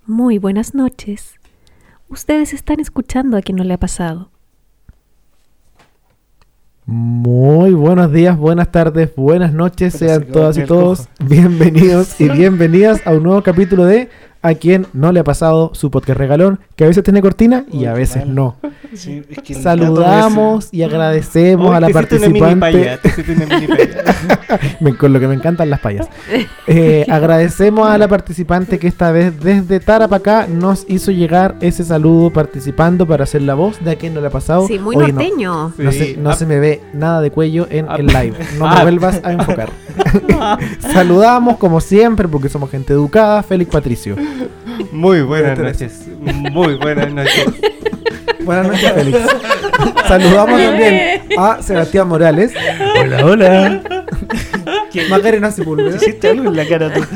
Muy buenas noches. Ustedes están escuchando a quien no le ha pasado. Muy buenos días, buenas tardes, buenas noches, sean todas y todos bienvenidos y bienvenidas a un nuevo capítulo de A quien no le ha pasado, su podcast regalón, que a veces tiene cortina y a veces no. Sí, es que saludamos y agradecemos a la participante. Con lo que me encantan las payas. Agradecemos a la participante que esta vez desde Tarapacá nos hizo llegar ese saludo participando para hacer la voz de A quien no le ha pasado. Sí, muy Oye, norteño. No se me ve nada de cuello en el live. No me vuelvas a enfocar. Saludamos como siempre porque somos gente educada. Félix Patricio. Muy buenas noches. Muy buenas noches. Buenas noches, Félix. Saludamos también a Sebastián Morales. Hola, hola. Macarena Sepúlveda. ¿Hiciste algo en la cara tú?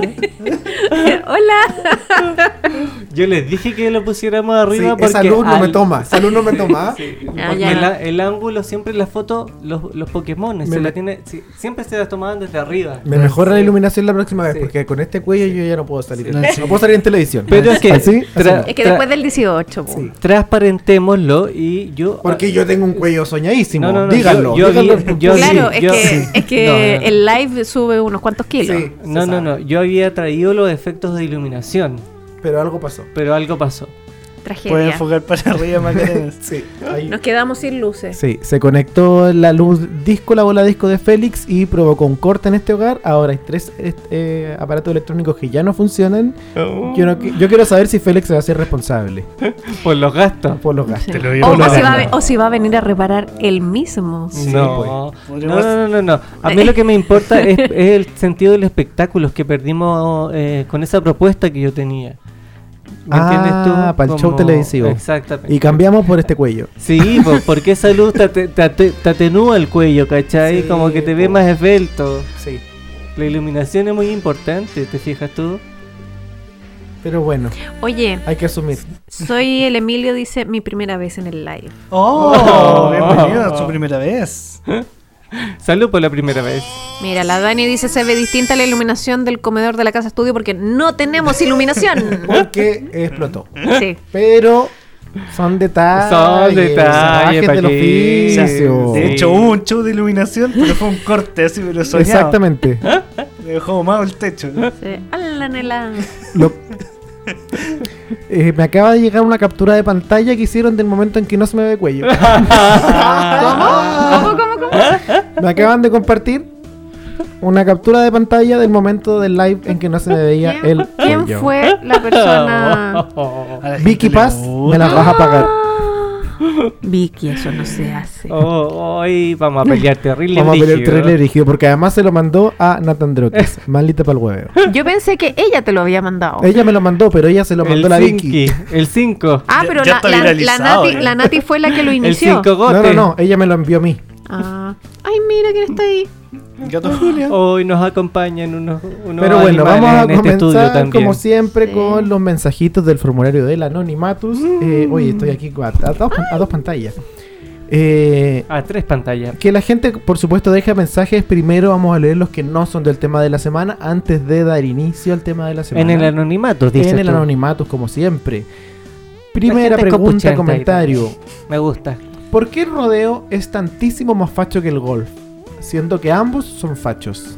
Hola. Yo les dije que lo pusiéramos arriba porque esa luz no me toma. Esa luz no me toma. Sí, Ah, porque ya. el ángulo siempre en la foto, los Pokémon siempre se las tomaban desde arriba. Me mejora la iluminación la próxima vez Sí. porque con este cuello yo ya no puedo salir. Sí. No puedo salir en televisión. Pero es que ¿Así? Es que después del 18. po. Sí. transparentémoslo y yo. Porque yo tengo un cuello soñadísimo. No, díganlo. yo díganlo. Claro, sí, es que no. el live sube unos cuantos kilos. Sí, No. Yo había traído los efectos de iluminación, pero algo pasó. pero algo pasó. Puedes Tragedia. enfocar para arriba, Macarena. Sí, ahí. Nos quedamos sin luces. Sí, se conectó la luz disco, la bola disco de Félix y provocó un corte en este hogar. Ahora hay 3 aparatos electrónicos que ya no funcionan. Yo quiero saber si Félix se va a hacer responsable Por los gastos. por los gastos. Sí. Te lo digo O por si la- o si va a venir a reparar él mismo. Sí, No. pues. No. A mí lo que me importa es el sentido del espectáculo que perdimos con esa propuesta que yo tenía. ¿Me entiendes tú? Para el show televisivo. Exactamente. Y cambiamos por este cuello. Sí, porque esa luz te atenúa el cuello, ¿cachai? Sí, Como que te ve po. más esbelto. Sí. La iluminación es muy importante, ¿te fijas tú? Pero bueno, Oye, hay que asumir. soy el Emilio, dice mi primera vez en el live. ¡Oh! Bienvenido a su primera vez. Salud por la primera vez. Mira, la Dani dice se ve distinta la iluminación del comedor de la casa estudio porque no tenemos iluminación. Porque explotó. Sí. Pero son detalles. Son detalles, gajes ¿pa' del qué? oficio. De Sí. hecho, hubo un show de iluminación, pero fue un corte así, pero soñado. Exactamente. Me dejó malo el techo. Sí. Ala, nela. Lo- me acaba de llegar una captura de pantalla que hicieron del momento en que no se me ve cuello. ¿Cómo? Me acaban de compartir una captura de pantalla del momento del live en que no se me veía el ¿Quién cuello. fue la persona? A la gente Vicky le Paz, gusta. me las vas a pagar. Vicky, eso no se hace. Hoy vamos a pelear terrible. Vamos a ver el brígido. trailer dirigido porque además se lo mandó a Nathan Drokes. Maldita pa'l hueveo. Yo pensé que ella te lo había mandado. Ella me lo mandó, pero ella se lo mandó a la Vicky. El 5. Ah, Ya- pero ya está viralizado, la Nati fue la que lo El inició. 5 gote. No, ella me lo envió a mí. Ah. Ay, mira quién está ahí. Gato Julia. Hoy nos acompañan unos Pero bueno, vamos a en este estudio comenzar también. como siempre Sí. con los mensajitos del formulario del Anonimatus. Oye, estoy aquí a dos pantallas. A 3 pantallas. Que la gente, por supuesto, deje mensajes. Primero vamos a leer los que no son del tema de la semana antes de dar inicio al tema de la semana. En el anonimato, dice. En el Anonimatus, como siempre. La Primera gente es pregunta, copuchenta comentario. Me gusta. ¿Por qué el rodeo es tantísimo más facho que el golf? Siendo que ambos son fachos.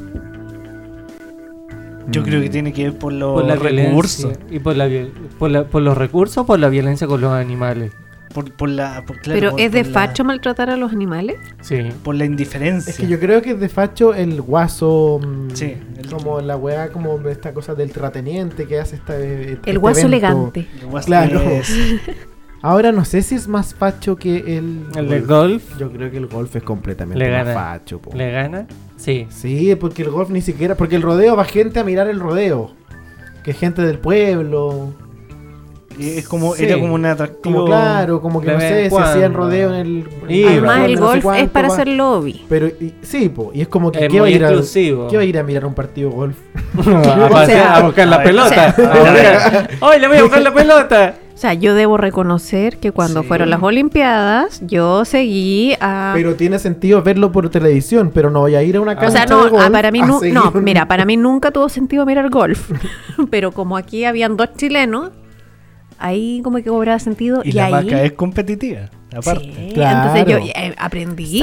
Yo creo que tiene que ver por los Por la recursos. violencia. Y por los recursos o por la violencia con los animales. Claro, Pero por- ¿es de por facho maltratar a los animales? Sí. Por la indiferencia. Es que yo creo que es de facho el guaso. Sí, Como la weá, como esta cosa del terrateniente que hace El este guaso evento. elegante. El guas- Claro. es- Ahora no sé si es más facho que el ¿El golf? Yo creo que el golf es completamente Le más gana. facho. Po. ¿Le gana? Sí. Sí, porque el golf ni siquiera. Porque el rodeo va gente a mirar el rodeo. Que es gente del pueblo. es como, Sí. era como un atractivo. Como claro, como que de no vez sé, en se hacían cuando. rodeo en el. Y Además, no el sé golf es cuánto para va. hacer lobby. Pero sí, po, y es como que Es ¿qué va a muy ir exclusivo. ¿qué va a ir a mirar un partido de golf? A sea, buscar la a ver, pelota. o sea, ¡Hoy le voy a buscar la pelota! O sea, yo debo reconocer que cuando Sí. fueron las Olimpiadas, yo seguí a... Pero tiene sentido verlo por televisión, pero no voy a ir a una o cancha sea, no, de golf para mí a seguir un- mira, para mí nunca tuvo sentido mirar golf. Pero como aquí habían 2 chilenos, ahí como que cobraba sentido. Y Y la ahí... vaca es competitiva, aparte. Sí, Claro. entonces yo aprendí.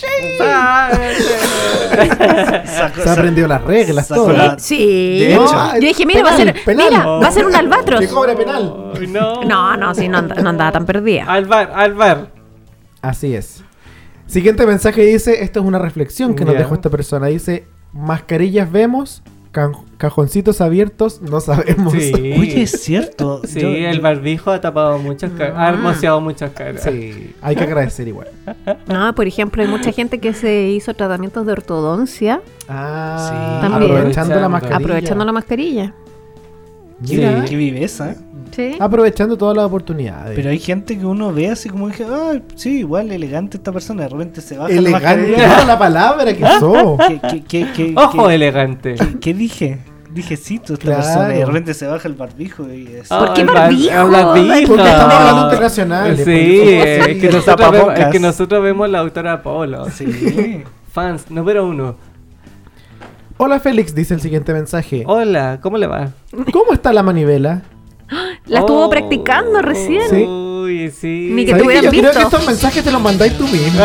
Sacó- Se ha aprendido las reglas, sacó todo. la- Sí. De hecho. Yo dije, mira, va a ser, Penal. mira, va a ser un albatros. Que cobre penal. Ay, no. No, sí, no andaba tan perdida. Al bar. Así es. Siguiente mensaje dice, esto es una reflexión que nos Ya. dejó esta persona. Dice, mascarillas vemos, cajoncitos abiertos no sabemos. Sí. Oye, es cierto. Sí, Yo- el yo- barbijo ha tapado muchas caras, ha hermoseado muchas caras. Sí, hay que agradecer igual. No, por ejemplo, hay mucha gente que se hizo tratamientos de ortodoncia Ah, Sí. También. aprovechando la mascarilla. aprovechando la mascarilla. Mira, Qué viveza. Sí. aprovechando todas las oportunidades. Pero hay gente que uno ve así como que, sí, igual elegante esta persona. De repente se baja la Elegante mascarilla. era la palabra que usó. Ojo elegante. ¿Qué dije? Dije cito esta Claro. persona y de repente se baja el barbijo y es... ¿Por qué el barbijo? el barbijo. Porque estamos hablando internacionales. Sí, porque- es que, El nosotros vemos, tapabocas. es que nosotros vemos la autora Polo. Sí. Fans número 1. Hola Félix, dice el siguiente mensaje. Hola, ¿cómo le va? ¿Cómo está la manivela? La estuvo Oh. practicando recién. Sí. Uy, sí. Ni que ¿Sabes te hubieran yo creo visto? que estos mensajes te los mandáis tú mismo.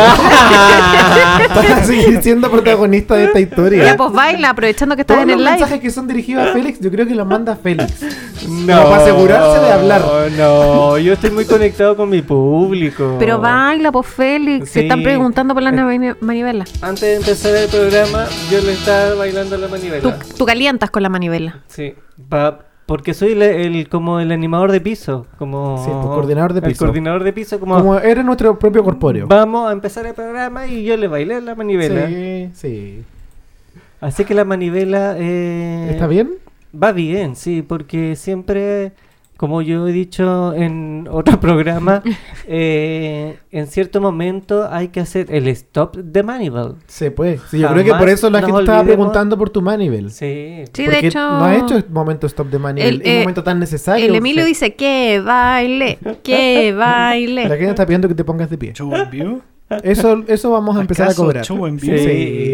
Para seguir siendo protagonista de esta historia. Ya, pues baila, aprovechando que estás Todos en los el live. mensajes que son dirigidos a Félix, yo creo que los manda Félix. No, Como para asegurarse de hablar. No, yo estoy muy conectado con mi público. Pero baila, pues Félix. Se Sí. están preguntando por la manivela. Antes de empezar el programa, yo le estaba bailando la manivela. Tú calientas con la manivela. Sí, porque soy como el animador de piso, como Sí, pues, coordinador de el piso. coordinador de piso, Como era nuestro propio corpóreo. vamos a empezar el programa y yo le bailé la manivela. Sí, sí. Así que la manivela ¿Está bien? va bien, sí, porque siempre, como yo he dicho en otro programa, en cierto momento hay que hacer el stop de manivel. Se puede. Sí, yo creo que por Jamás eso la nos gente estaba olvidemos- preguntando por tu manivel. Sí. Sí, Porque de hecho. no ha hecho el momento stop de manivel. Es un momento tan necesario. El Emilio Sí. dice que baile, que La baile. gente está pidiendo que te pongas de pie. Show en view. Eso vamos a empezar a ¿Acaso cobrar. show en Sí, vivo?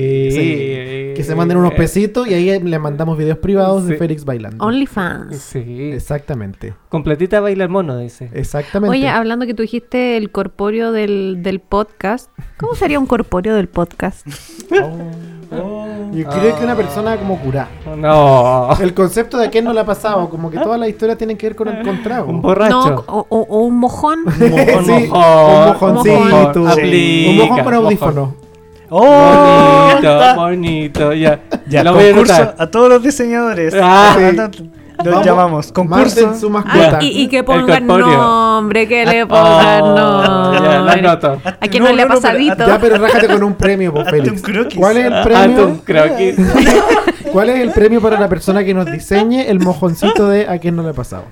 sí. Que se manden unos pesitos y ahí le mandamos videos privados de Sí. Félix bailando. OnlyFans. Sí. Exactamente. Completita baila el mono, dice. Exactamente. Oye, hablando que tú dijiste el corpóreo del podcast, ¿cómo sería un corpóreo del podcast? Yo creo que una persona como curá. No. El concepto de a quién no le ha pasado, como que todas las historias tienen que ver con el contrago. Un borracho. No, o un mojón. Sí, un mojoncito. Mojón. Aplica, Un mojón con audífono. ¡Oh! Bonito, ya. Ya, Lo voy a concurso anotar. a todos los diseñadores. Ah. Los Vamos, llamamos. Concurso. manden su Ah, mascota. y que pongan corpóreo. nombre, que le pongan Oh, ya, lo nombre. anoto. ¿A quién no le ha pasadito? Ya, pero rájate con un premio, pues, Hazte un Félix. croquis. ¿Cuál es el Ah, premio? tú, croquis. ¿Cuál es el premio para la persona que nos diseñe el mojoncito de a quién no le ha pasado?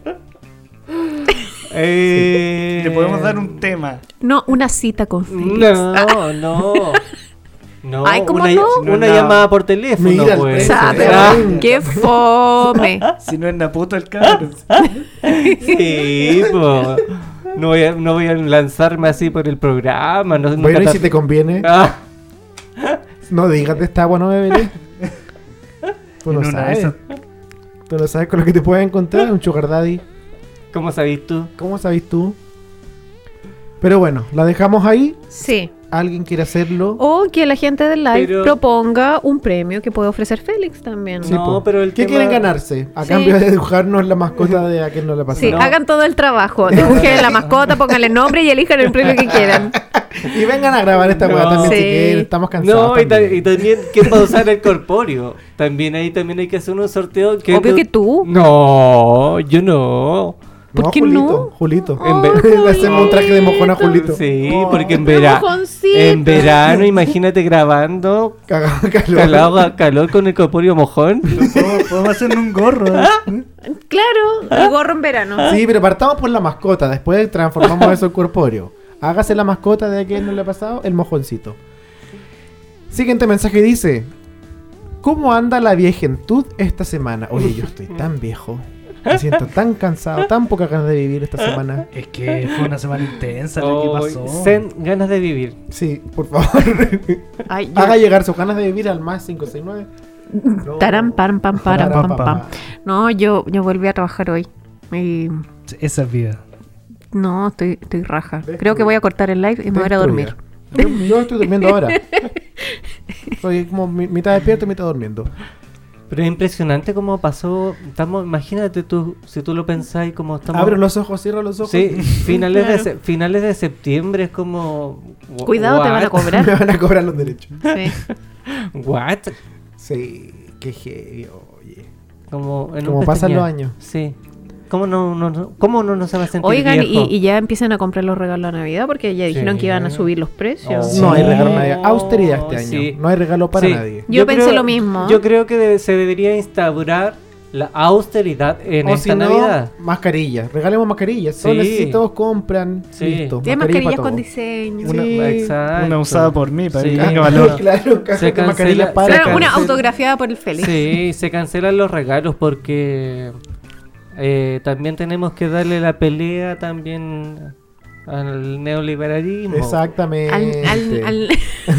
Le podemos dar un tema. No, una cita con Félix. No. No, Ay, ¿cómo una, no? una No. llamada por teléfono, Mira el pues. precio. Sabe, Ah. ¡qué fome! Si no es Naputo el cabrón. Sí, po. No voy a lanzarme así por el programa. No, Bueno, nunca y si te conviene, Ah, no digas de esta agua no beberé. Tú no En una de sabes. esas. Tú no sabes con lo que te puedes encontrar un sugar daddy. ¿Cómo sabís tú? ¿Cómo sabes tú? Pero bueno, la dejamos ahí. Sí. ¿Alguien quiere hacerlo? O que la gente del live Pero- proponga un premio que puede ofrecer Félix también. Sí, No, po. pero el ¿Qué tema- quieren ganarse? A Sí. cambio de dibujarnos la mascota de a quién no le ha pasado. Sí, No. hagan todo el trabajo. Dibujen la mascota, pónganle nombre y elijan el premio que quieran. Y vengan a grabar esta weá No. también si Sí. quieren. Estamos cansados. No, y también. también, ¿quién va a usar el corpóreo? También hay que hacer un sorteo. Obvio que tú. No, yo no. ¿Por No, qué Julito, no? Julito. En ve- Le hacemos un traje de mojón a Julito. Sí, Oh, porque en, mojoncito. en verano, imagínate grabando cagado de calor. calor con el corpóreo mojón. Podemos hacer un gorro. Claro, el gorro en verano. Sí, pero partamos por la mascota. Después transformamos eso en corpóreo. Hágase la mascota de a quién no le ha pasado, el mojoncito. Siguiente mensaje dice: ¿cómo anda la viejentud esta semana? Oye, yo estoy tan viejo. Me siento tan cansado, tan pocas ganas de vivir esta semana. Es que fue una semana intensa lo que pasó. Zen, ganas de vivir. Sí, por favor. Ay, Haga llegar sus ganas de vivir al más 569. No. Taran, pam, pam, param, Param, pam, pam, pam. pam. No, yo volví a trabajar hoy. Y Esa es vida. no, estoy raja. Destruida. Creo que voy a cortar el live y me voy a ir a dormir. Yo estoy durmiendo ahora. Soy como mitad despierto, mitad durmiendo. Pero es impresionante cómo pasó. Imagínate tú, si tú lo pensás, como estamos. Abro los ojos, cierro los ojos. Sí, finales, Claro. finales de septiembre es como. Cuidado, te van a Me cobrar. van a cobrar los derechos. Sí. What? Sí, qué heavy, oye. Como, en Como un pasan pestañear. los años. Sí. ¿Cómo no se va a sentir Oigan, viejo? y ya empiezan a comprar los regalos de Navidad porque ya dijeron Sí. que iban a subir los precios. Oh. No hay Sí. regalo navideño. Austeridad este año. Sí. No hay regalo para Sí. nadie. Yo pensé lo mismo. Yo creo que se debería instaurar la austeridad en O esta si no, Navidad. mascarillas. Regalemos mascarillas. Solo Sí. si todos compran. Sí. Listo. Tiene mascarilla mascarillas para con todos. diseño. Una- Sí, Exacto. una usada por mí para Sí. que tenga valor. Claro, caja Se con mascarillas cancela- para se Claro, todos. una cancela. autografiada por el Félix. Sí, se cancelan los regalos porque también tenemos que darle la pelea también al neoliberalismo. Exactamente. Al-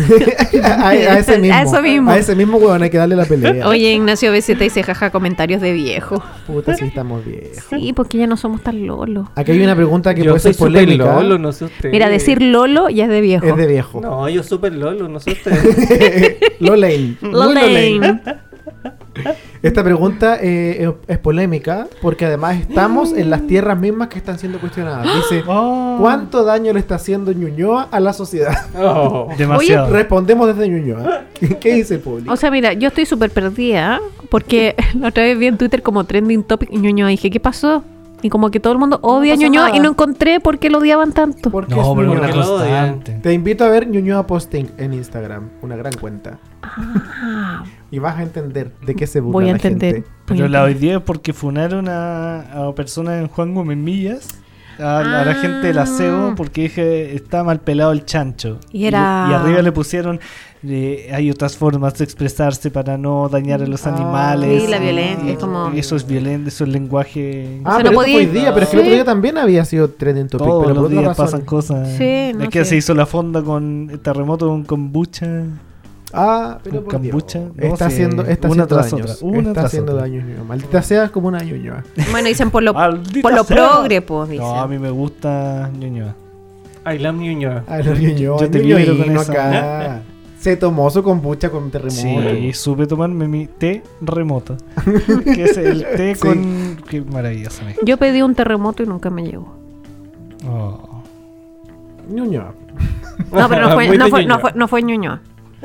a ese mismo. A eso mismo. A ese mismo huevón hay que darle la pelea. Oye, Ignacio BZ dice jaja comentarios de viejo. Puta, sí estamos viejos. Sí, porque ya no somos tan lolos. Aquí hay una pregunta que Yo puede soy ser súper polémica. lolo, no sé usted. Mira, decir lolo ya es de viejo. Es de viejo. No, yo súper lolo, no sé usted. Lolaine. Muy Lolaine. Esta pregunta es polémica porque además estamos en las tierras mismas que están siendo cuestionadas. Dice, Oh, ¿cuánto daño le está haciendo Ñuñoa a la sociedad? Oh. demasiado. Respondemos desde Ñuñoa. ¿Qué dice el público? O sea, mira, yo estoy súper perdida porque la otra vez vi en Twitter como trending topic Ñuñoa. Dije, ¿qué pasó? Y como que todo el mundo odia a pasa Ñuñoa nada. y no encontré por qué lo odiaban tanto. Porque No, es pero Ñuñoa. una porque lo odian. constante. Te invito a ver Ñuñoa Posting en Instagram, una gran cuenta. Ah, Y vas a entender de qué se burla voy a la entender. gente. Pero la hoy día es porque funaron a personas en Juan Gómez Millas, a la gente del aseo, porque dije está mal pelado el chancho. Y era- y arriba le pusieron hay otras formas de expresarse para no dañar a los Ah, animales. sí, la violencia, Y es como- eso es violento, eso es lenguaje. Ah, O sea, pero no esto podía- fue hoy día, pero es que el Sí. otro día también había sido trending topic, Todos pero por los otra días razón. pasan cosas. Sí, no Es que sé. se hizo la fonda con el terremoto con kombucha. Ah, pero Con por Dios. kombucha, no, Está sí, haciendo, está una haciendo tras daños. otra, una Está tras haciendo otra. daños, Ñuñoa. Maldita sea, es como una Ñuñoa. Bueno, dicen por lo Maldita sea. progre, pues, dicen. No, a mí me gusta Ñuñoa. I love Ñuñoa. Ay, no, Ñuñoa, Yo te Ñuñoa vibro con no esa. acá. Se tomó su kombucha con terremoto. Sí, supe tomarme mi té remoto. Que es el té Sí. con. Qué maravilloso. Yo pedí un terremoto y nunca me llegó. Oh. Ñuñoa. No, pero no fue, Muy no de fue, no Ñuñoa. fue, no fue Ñuñoa.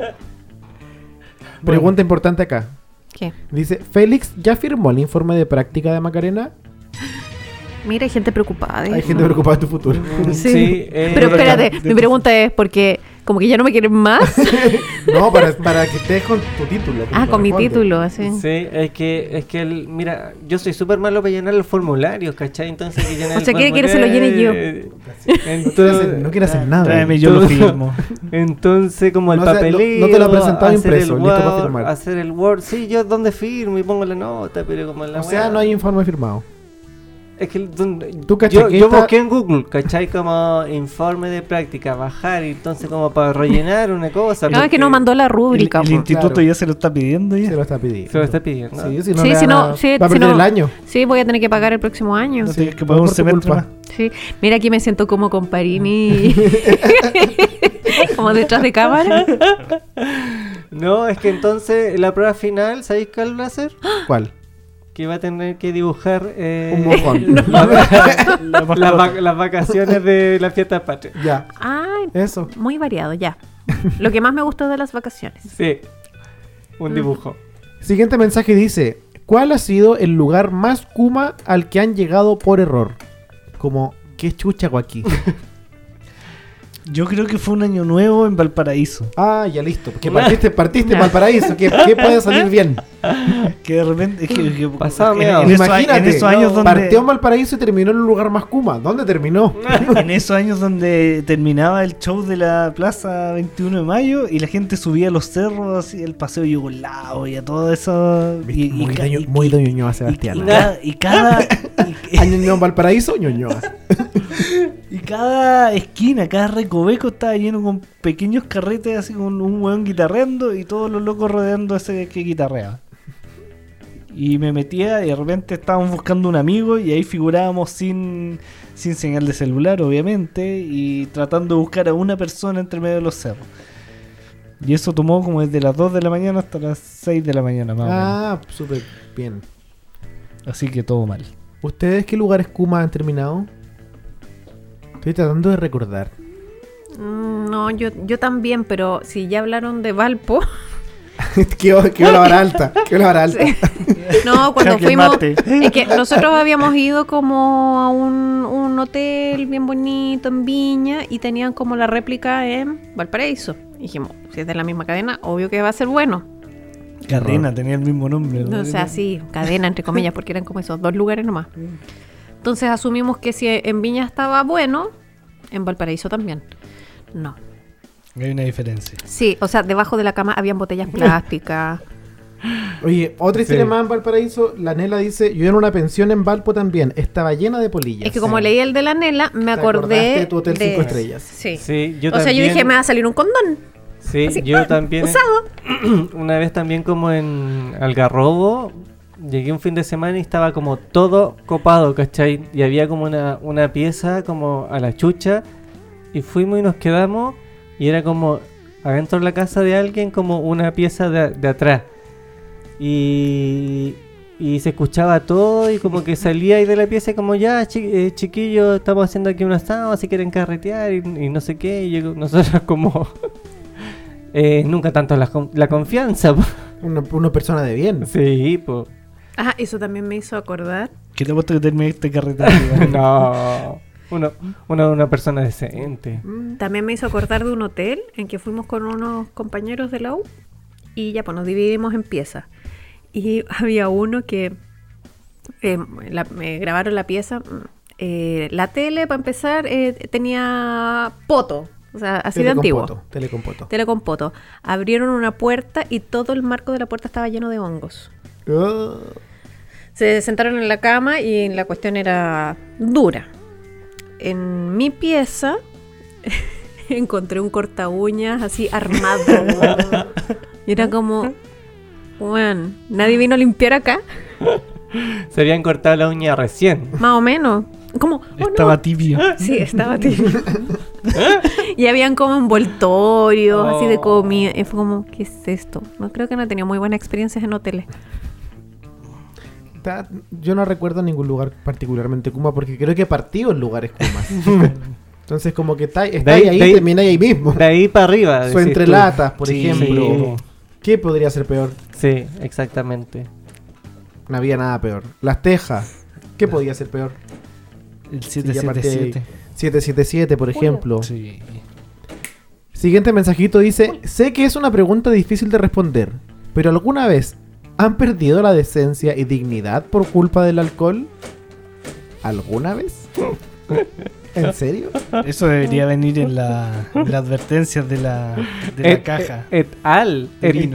Pregunta importante acá. ¿Qué? Dice, ¿Félix ya firmó el informe de práctica de Macarena? Mira, hay gente preocupada. Hay gente preocupada de tu futuro. Sí. Pero Pero espérate, mi pregunta es porque como que ya no me quieren más. No, para que estés con tu título. como Ah, con mi corresponde. título, así. Sí, es que mira, yo soy súper malo para llenar los formularios, ¿cachai? Entonces que llenar O sea, el quiere que se lo llene yo. Entonces, No quiere hacer nada. Tráeme, yo lo Todo. firmo. Entonces, como el No, o sea, papeleo, no te lo ha presentado hacer impreso, el listo para Word, firmar. hacer el Word, sí, yo donde firmo y pongo la nota, pero como la O sea, weá- no hay informe firmado. Es que Tú, ¿cachai? yo, que yo esta- busqué en Google, ¿cachai? Como informe de práctica, bajar, y entonces como para rellenar una cosa. No, es que no porque mandó la El, rúbrica. el po. instituto Claro. ya se lo está pidiendo ya. Se lo está pidiendo. se lo está pidiendo. Sí, si no, Sí, le si van no, a- sí, va a si perder no- el año. Sí, voy a tener que pagar el próximo año. No tienes que todo pagar un por tu semestre culpa. más. Sí. Mira, aquí me siento como con Parini. Como detrás de cámara. No, es que entonces la prueba final, ¿sabéis cuál va a ser? ¿Cuál? Que va a tener que dibujar Un mojón. las vacaciones de la fiesta patria. Ya, Ay, eso. muy variado, ya. Lo que más me gustó de las vacaciones. Sí, un dibujo. Siguiente mensaje dice: ¿cuál ha sido el lugar más Kuma al que han llegado por error? Como, ¿qué chucha hago aquí? Yo creo que fue un año nuevo en Valparaíso. Ah, ya listo. Que partiste en Valparaíso. ¿Qué puede salir bien? Que de repente... Pasado en Imagínate, esos años donde... partió en Valparaíso y terminó en un lugar más Kuma. ¿Dónde terminó? En esos años donde terminaba el show de la Plaza 21 de Mayo y la gente subía a los cerros, así, el paseo yugoslavo y a todo eso. Muy de Ñuñoa, Sebastián. Y cada Año Ñuñoa en Valparaíso, Ñuñoa. y cada esquina, cada recoveco estaba lleno con pequeños carretes, así con un hueón guitarreando y todos los locos rodeando a ese que guitarreaba. Y me metía y de repente estábamos buscando un amigo y ahí figurábamos sin señal de celular, obviamente, y tratando de buscar a una persona entre medio de los cerros. Y eso tomó como desde las 2 de la mañana hasta las 6 de la mañana, más o menos. Ah, súper bien. Así que todo mal. ¿Ustedes qué lugares Kuma han terminado? Estoy tratando de recordar. No, yo también, pero si ya hablaron de Valpo... qué la vara alta. Sí. No, cuando Jaque fuimos... mate. Es que nosotros habíamos ido como a un hotel bien bonito en Viña y tenían como la réplica en Valparaíso. Y dijimos, si es de la misma cadena, obvio que va a ser bueno. Cadena, tenía el mismo nombre. O sea, sí, cadena entre comillas, porque eran como esos 2 lugares nomás. Entonces asumimos que si en Viña estaba bueno, en Valparaíso también. No. Hay una diferencia. Sí, o sea, debajo de la cama habían botellas plásticas. Oye, otra historia más en Valparaíso. La Nela dice, yo en una pensión en Valpo también. Estaba llena de polillas. Es que como leí el de la Nela, me ¿Te acordaste acordé de tu hotel 5 estrellas? Sí. Sí, yo O sea, yo dije, me va a salir un condón. Sí, Así, yo también. usado. Una vez también como en Algarrobo, llegué un fin de semana y estaba como todo copado, ¿cachai? Y había como una pieza como a la chucha. Y fuimos y nos quedamos y era como adentro de la casa de alguien como una pieza de atrás. Y se escuchaba todo y como que salía ahí de la pieza como ya chiquillos, estamos haciendo aquí un asado, si quieren carretear y no sé qué. Y nosotros como nunca tanto la confianza. Una persona de bien. Sí, pues. Ah, eso también me hizo acordar. ¿Qué te puesto que terminé este carretaje? No, una persona decente. También me hizo acordar de un hotel en que fuimos con unos compañeros de la U y ya pues nos dividimos en piezas. Y había uno que me grabaron la pieza. La tele, para empezar, tenía poto. O sea, así de antiguo. Telecompoto. Abrieron una puerta y todo el marco de la puerta estaba lleno de hongos. Se sentaron en la cama y la cuestión era dura. En mi pieza encontré un corta uñas así armado. Y era como, bueno, nadie vino a limpiar acá. Se habían cortado la uña recién. Más o menos. Como, estaba tibio. Sí, estaba tibio. Y habían como envoltorios así de comida. Y fue como, ¿qué es esto? No creo que no he tenido muy buenas experiencias en hoteles. Yo no recuerdo ningún lugar particularmente Kuma porque creo que he partido en lugares Kumas. Entonces como que está ahí termina ahí mismo. De ahí para arriba. O entre latas, por ejemplo. Sí. ¿Qué podría ser peor? Sí, exactamente. No había nada peor. Las Tejas. ¿Qué podía ser peor? El 777. 777, por ejemplo. Sí. Siguiente mensajito dice: sé que es una pregunta difícil de responder, pero ¿alguna vez han perdido la decencia y dignidad por culpa del alcohol? ¿Alguna vez? ¿En serio? Eso debería venir en las advertencias de la caja. Et al.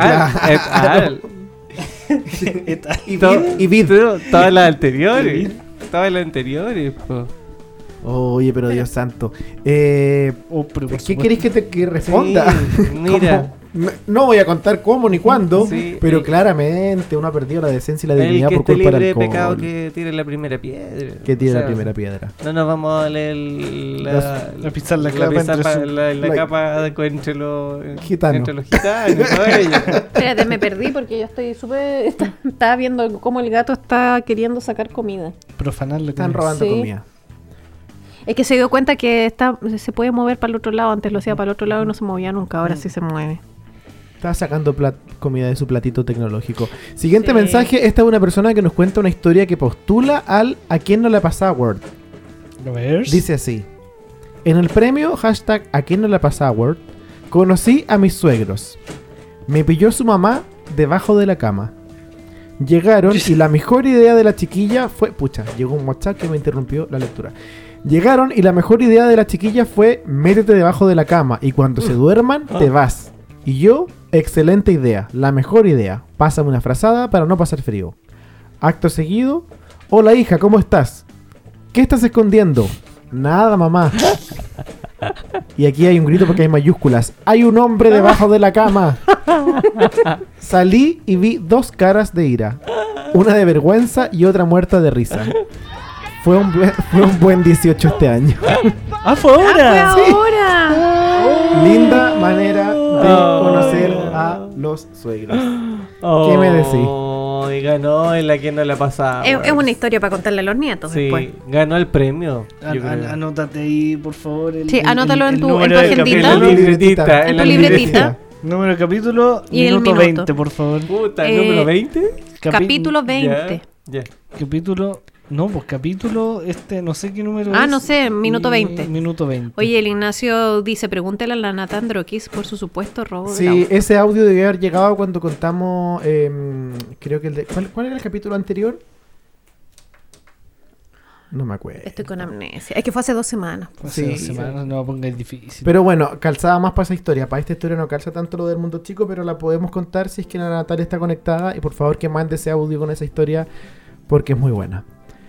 Y vid. Todas las anteriores. Po. Oye, pero Dios santo. ¿Qué queréis que responda? Sí, mira. No voy a contar cómo ni cuándo, Sí, pero claramente uno ha perdido la decencia y la dignidad el que por esté culpa del libre de alcohol. pecado que tire la primera piedra. Que tire O sea, la primera piedra. No nos vamos a leer La pisar la capa entre la capa entre los Gitanos. Entre los gitanos, ¿no? Ellos. Espérate, me perdí porque yo estoy súper... Estaba viendo cómo el gato está queriendo sacar comida. profanar la Están comida. robando Sí. comida. Es que se dio cuenta que se puede mover para el otro lado. Antes lo hacía para el otro lado y no se movía nunca. Ahora sí se mueve. Está sacando comida de su platito tecnológico. Siguiente Sí. mensaje. Esta es una persona que nos cuenta una historia que postula ¿a quién no le pasa Word? ¿Lo ves? Dice así: En el premio hashtag ¿A quién no le pasa Award? Conocí a mis suegros. Me pilló su mamá debajo de la cama. Llegaron y la mejor idea de la chiquilla fue... Pucha, llegó un WhatsApp que me interrumpió la lectura. Llegaron y la mejor idea de la chiquilla fue métete debajo de la cama y cuando se duerman te vas. Y yo, excelente idea, la mejor idea. Pásame una frazada para no pasar frío. Acto seguido, hola hija, ¿cómo estás? ¿Qué estás escondiendo? Nada, mamá. Y aquí hay un grito porque hay mayúsculas. ¡Hay un hombre debajo de la cama! Salí y vi dos caras de ira. Una de vergüenza y otra muerta de risa. Fue un buen 18 este año. ¡Afuera! ¡Fue ahora! Linda manera de conocer a los suegros. ¿Qué me decís? Y ganó en la que no la pasaba. Es una historia para contarle a los nietos Sí, después. ganó el premio. yo creo. Anótate ahí, por favor. Sí, anótalo en tu número del agendita. capítulo. En la libretita. En la tu libretita. Número de capítulo, Y el minuto minuto. 20, por favor. Puta, ¿el número 20? Capítulo 20. Ya. Capítulo... No, pues capítulo, no sé qué número Ah, es. no sé, minuto 20. Minuto 20. Oye, el Ignacio dice, pregúntale a la Nathan Drokis por su supuesto robo del Sí, auto. ese audio debe haber llegado cuando contamos, creo que el de... ¿Cuál era el capítulo anterior? No me acuerdo. Estoy con amnesia. Es que fue hace 2 semanas. Hace sí, 2 sí. semanas, no pongáis difícil. Pero bueno, calzaba más para esa historia. Para esta historia no calza tanto lo del mundo chico, pero la podemos contar si es que la Natalia está conectada. Y por favor que mande ese audio con esa historia porque es muy buena.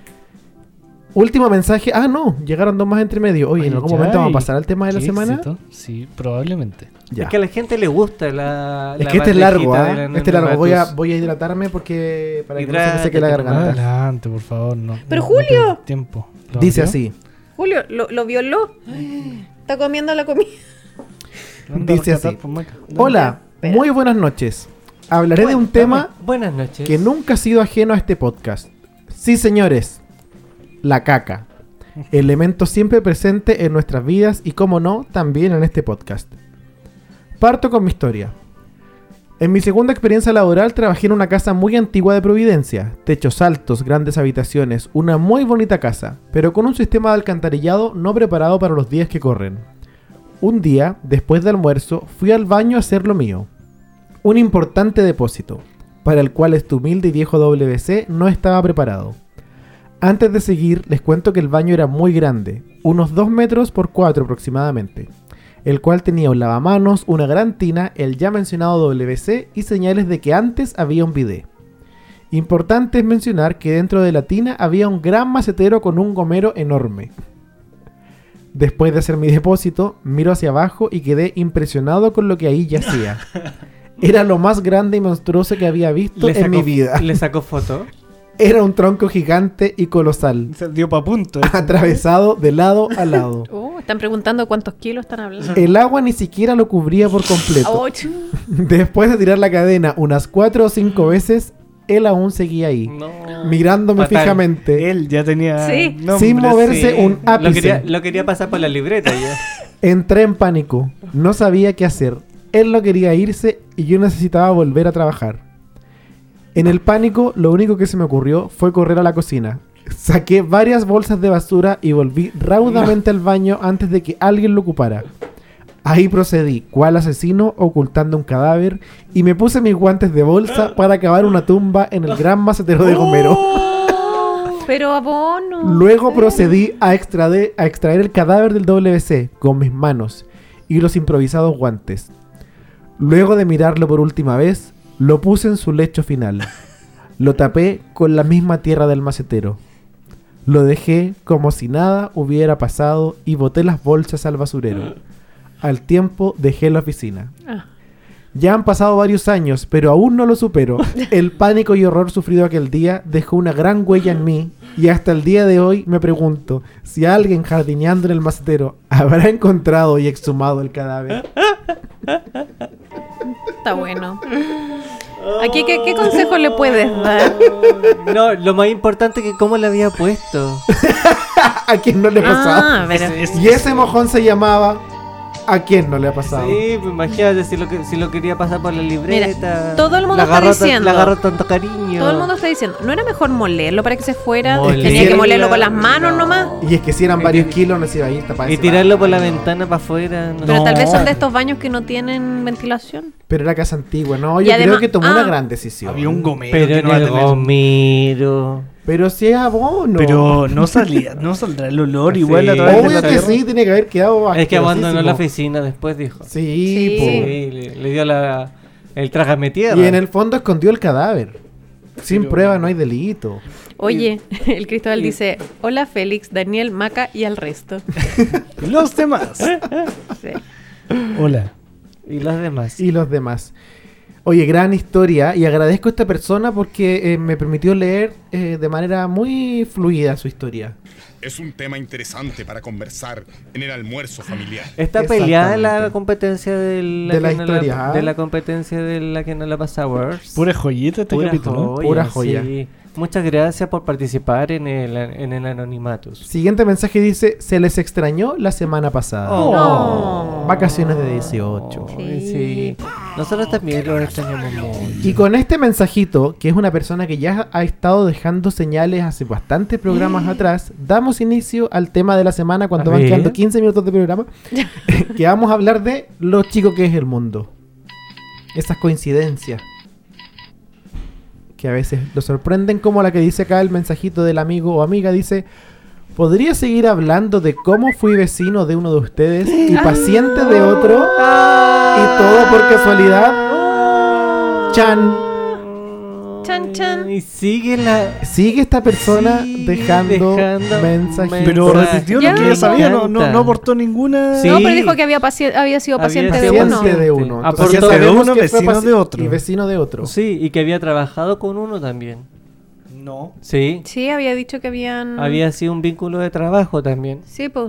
Último mensaje. Ah, no, llegaron 2 más entre medio. Oye, en algún momento vamos a pasar al tema de la ¿Qué semana. éxito? Sí, probablemente. Ya. Es que a la gente le gusta la Es que este es largo, bandejita de ¿ah? la Este es largo. Matus. Voy a hidratarme porque para que no se me Hidrátate, seque la garganta. Adelante, por favor, no. Pero no Julio. pierdas tiempo. ¿Lo Dice abrió? así. Julio, ¿lo violó? Está comiendo la comida. Lo anda a Dice rescatar, así. pues, Maca. Hola, Espera. muy buenas noches. Hablaré de un tema Buenas noches. que nunca ha sido ajeno a este podcast. Sí, señores, la caca. Elemento siempre presente en nuestras vidas y, como no, también en este podcast. Parto con mi historia. En mi segunda experiencia laboral trabajé en una casa muy antigua de Providencia. Techos altos, grandes habitaciones, una muy bonita casa, pero con un sistema de alcantarillado no preparado para los días que corren. Un día, después del almuerzo, fui al baño a hacer lo mío. Un importante depósito, para el cual este humilde y viejo WC no estaba preparado. Antes de seguir, les cuento que el baño era muy grande, unos 2 metros por 4 aproximadamente, el cual tenía un lavamanos, una gran tina, el ya mencionado WC y señales de que antes había un bidet. Importante es mencionar que dentro de la tina había un gran macetero con un gomero enorme. Después de hacer mi depósito, miro hacia abajo y quedé impresionado con lo que ahí yacía. Era lo más grande y monstruoso que había visto en mi vida. ¿Le sacó foto? Era un tronco gigante y colosal, Se dio pa' punto. atravesado de lado a lado. Están preguntando cuántos kilos están hablando. El agua ni siquiera lo cubría por completo. Oh, Después de tirar la cadena unas 4 o 5 veces, él aún seguía ahí, No. mirándome Fatal. fijamente, Él ya tenía Sí. nombre, sin moverse un ápice. Lo quería pasar por la libreta ya. Entré en pánico, no sabía qué hacer. Él no quería irse y yo necesitaba volver a trabajar. En el pánico, lo único que se me ocurrió fue correr a la cocina. Saqué varias bolsas de basura y volví raudamente al baño antes de que alguien lo ocupara. Ahí procedí, cual asesino, ocultando un cadáver, y me puse mis guantes de bolsa para cavar una tumba en el gran macetero de Gomero. Pero abono. Luego procedí a extraer el cadáver del WC con mis manos y los improvisados guantes. Luego de mirarlo por última vez, lo puse en su lecho final. Lo tapé con la misma tierra del macetero. Lo dejé como si nada hubiera pasado y boté las bolsas al basurero. Al tiempo dejé la oficina. Ah. Ya han pasado varios años, pero aún no lo supero. El pánico y horror sufrido aquel día dejó una gran huella en mí y hasta el día de hoy me pregunto si alguien jardineando en el macetero habrá encontrado y exhumado el cadáver. Está bueno. Aquí, ¿qué consejo le puedes dar? No, lo más importante es que cómo le había puesto. ¿A quién no le pasaba? Ah, pero Y ese mojón se llamaba ¿A quién no le ha pasado? Sí, pues imagínate si lo quería pasar por la libreta. Mira, todo el mundo le está agarró diciendo. Le agarró tanto cariño. Todo el mundo está diciendo, ¿no era mejor molerlo para que se fuera? Molerlo. Tenía que molerlo con las manos nomás. Y es que si eran varios kilos, no se iba a ir tapado. Y tirarlo por la ventana para afuera. No. Pero tal vez No. son de estos baños que no tienen ventilación. Pero era casa antigua, no, Y yo además- creo que tomó una gran decisión. Había un gomero Pero que en no va a el tener. gomero. Pero si es abono. Pero no saldrá el olor Sí. igual a través de Obvio la que tierra. sí, tiene que haber quedado Es que abandonó la asquerosísimo. oficina después, dijo. Sí, Sí. po. Sí, le dio el trágame tierra. Y en el fondo escondió el cadáver. Sin Pero- prueba no hay delito. Oye, el Cristóbal dice, hola Félix, Daniel, Maca y al resto. Los demás. Sí. Hola. Y los demás. Y los demás. Oye, gran historia. Y agradezco a esta persona porque me permitió leer de manera muy fluida su historia. Es un tema interesante para conversar en el almuerzo familiar. Está peleada la Exactamente. competencia de De la que no historia, ¿ah? de la competencia de la que no la pasa Wars. Pura joyita este capítulo. Pura joya. Sí. Muchas gracias por participar en el anonimatus. Siguiente mensaje dice: se les extrañó la semana pasada. No. Vacaciones de 18. Ay, sí. Nosotros también lo extrañamos mucho. Y con este mensajito, que es una persona que ya ha estado dejando señales hace bastantes programas atrás, damos inicio al tema de la semana cuando A van ver. quedando 15 minutos de programa, que vamos a hablar de lo chico que es el mundo. Esas coincidencias que a veces lo sorprenden, como la que dice acá el mensajito del amigo o amiga, dice: ¿podría seguir hablando de cómo fui vecino de uno de ustedes y paciente de otro? Y todo por casualidad. Chan. Chan, chan. Y sigue la... Sigue esta persona Sigue dejando dejando mensajes. Pero mensaje. repitió Ya. lo que ya sabía, no encanta. aportó ninguna. Sí. No, pero dijo que había sido Había paciente sido de uno. Paciente de uno. Entonces Aportó ya sabemos de uno, que fue vecino de otro. Y vecino de otro. Sí, y que había trabajado con uno también. No. Sí. Sí, había dicho que habían... Había sido un vínculo de trabajo también. Sí, pues.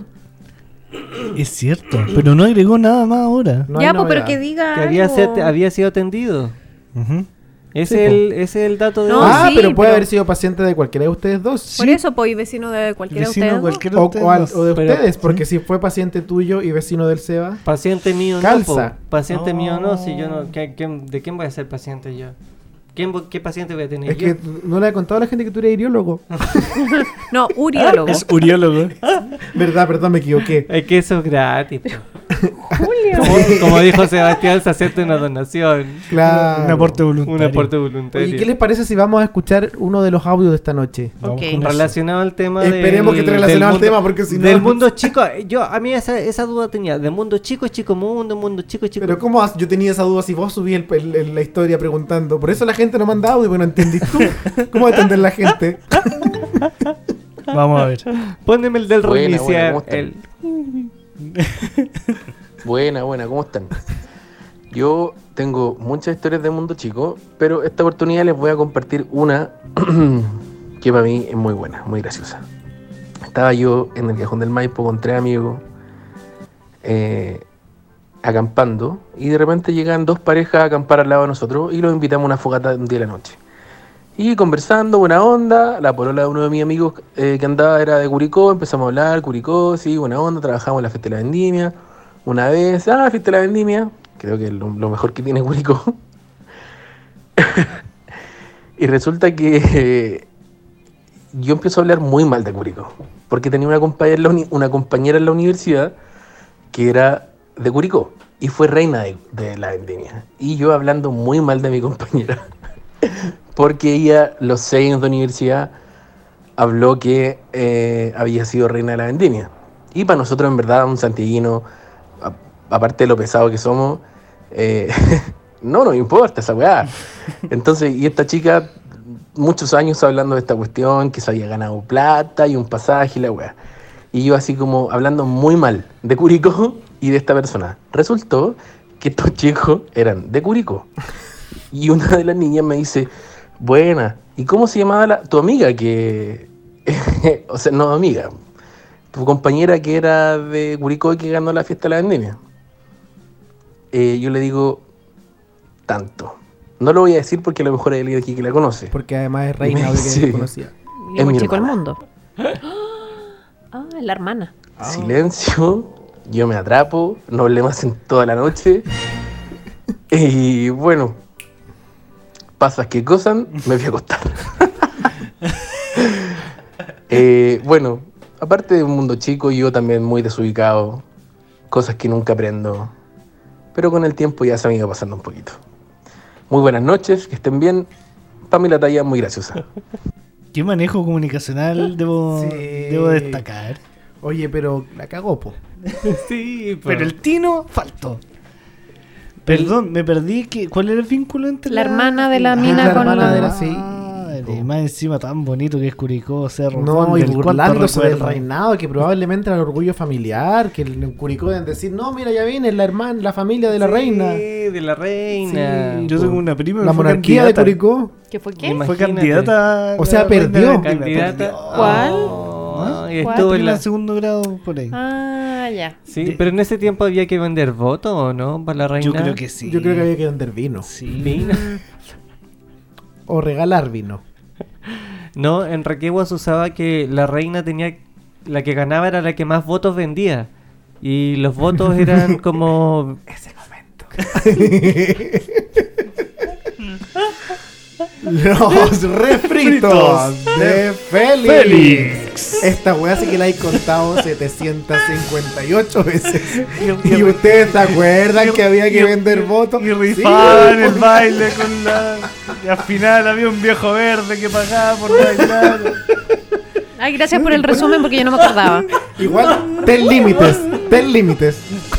Es cierto, pero no agregó nada más ahora. No hay ya, pues, pero novedad. que diga Que había, algo. había sido atendido. Ujú. Ese Sí, es el dato de No, hoy. sí, pero puede pero- haber sido paciente de cualquiera de ustedes dos. Por eso, pues, y vecino de cualquiera Vecino de ustedes. cualquiera O, ustedes o al- dos. o de Pero- ustedes, porque si fue paciente tuyo y vecino del Seba. Paciente mío Calza. no, po. Paciente No. mío no, si yo no... ¿De quién voy a ser paciente yo? ¿Qué paciente voy a tener Es yo? que no le he contado a la gente que tú eres iriólogo. No, uriólogo. Es uriólogo. Verdad, perdón, me equivoqué. Es que eso es gratis. po. Julio. Como dijo Sebastián, se acepta una donación. Claro. Un aporte voluntario. Un aporte voluntario. Oye, ¿qué les parece si vamos a escuchar uno de los audios de esta noche? Vamos Ok. con eso. Relacionado al tema Esperemos que esté relacionado al mundo- tema, porque si no- Del mundo chico, a mí esa duda tenía. Del mundo chico es chico mundo chico es chico... Pero ¿cómo yo tenía esa duda si vos subí la historia preguntando? Por eso la gente no manda audio, bueno, ¿entendís tú? ¿Cómo va a entender la gente? Vamos a ver. Póneme el del Buena, reiniciar. ¿cómo están? Buena, ¿cómo están? Yo tengo muchas historias de mundo chico, pero esta oportunidad les voy a compartir una que para mí es muy buena, muy graciosa. Estaba yo en el Cajón del Maipo con 3 amigos acampando y de repente llegan 2 parejas a acampar al lado de nosotros y los invitamos a una fogata un día de la noche. Y conversando, buena onda, la polola de uno de mis amigos que andaba era de Curicó, empezamos a hablar, Curicó, sí, buena onda, trabajamos en la fiesta de la vendimia. Una vez, fiesta de la vendimia, creo que es lo mejor que tiene Curicó. Y resulta que yo empiezo a hablar muy mal de Curicó, porque tenía una compañera en la universidad que era de Curicó y fue reina de la vendimia. Y yo hablando muy mal de mi compañera. Porque ella, los 6 años de universidad, habló que había sido reina de la vendimia. Y para nosotros, en verdad, un santiaguino, aparte de lo pesado que somos, no nos importa esa weá. Entonces, y esta chica, muchos años hablando de esta cuestión, que se había ganado plata y un pasaje y la weá. Y yo así como hablando muy mal de Curicó y de esta persona. Resultó que estos chicos eran de Curicó. Y una de las niñas me dice: buena, ¿y cómo se llamaba tu amiga que... o sea, no amiga, tu compañera que era de Curicó y que ganó la fiesta de la vendimia? Yo le digo: tanto. No lo voy a decir porque a lo mejor hay alguien aquí que la conoce. Porque además es reina, obvio que Sí. conocía. Y Es muy mi chico el hermana. mundo. Ah, la hermana. Silencio. Yo me atrapo, no hablé más en toda la noche. Y bueno, pasas que cosas, me fui a acostar. Bueno, aparte de un mundo chico, yo también muy desubicado. Cosas que nunca aprendo. Pero con el tiempo ya se me iba pasando un poquito. Muy buenas noches, que estén bien. Pamela Talla, muy graciosa. Qué manejo comunicacional debo destacar. Oye, pero la cagó, po. Sí, Pero el Tino faltó. Perdón, me perdí. ¿Cuál era el vínculo entre La hermana de la mina la con hermana la... de la... Sí. Y más encima tan bonito que es Curicó, Cerro No, Condel, y ¿cuánto burlándose del recuerdo? reinado, que probablemente era el orgullo familiar, que en Curicó deben decir, no, mira, ya viene la hermana, la familia de la reina. Sí, de la reina. Sí, Yo tengo una prima que La fue monarquía de candidata. Curicó. ¿Qué fue qué? Imagínate. Fue candidata. O sea, a la reina perdió. de Inglaterra. Candidata. ¿Cuál? Oh, y ¿Cuál? estuvo en Prima la... en segundo grado por ahí. Ah, ya. Sí, pero en ese tiempo había que vender votos, ¿o no? Para la reina. Yo creo que sí. Yo creo que había que vender vino. Sí. Vino. O regalar vino. No, en Raquegua se usaba que la reina tenía... La que ganaba era la que más votos vendía. Y los votos eran como... Ese momento. Los refritos de Félix. Esta weá sí que la he contado 758 veces. Y ustedes se acuerdan que había que vender votos. Y rifaban Sí, el baile con la... Y al final había un viejo verde que pagaba por bailar. Ay, gracias por el resumen porque yo no me acordaba. igual, ten límites. Ten límites.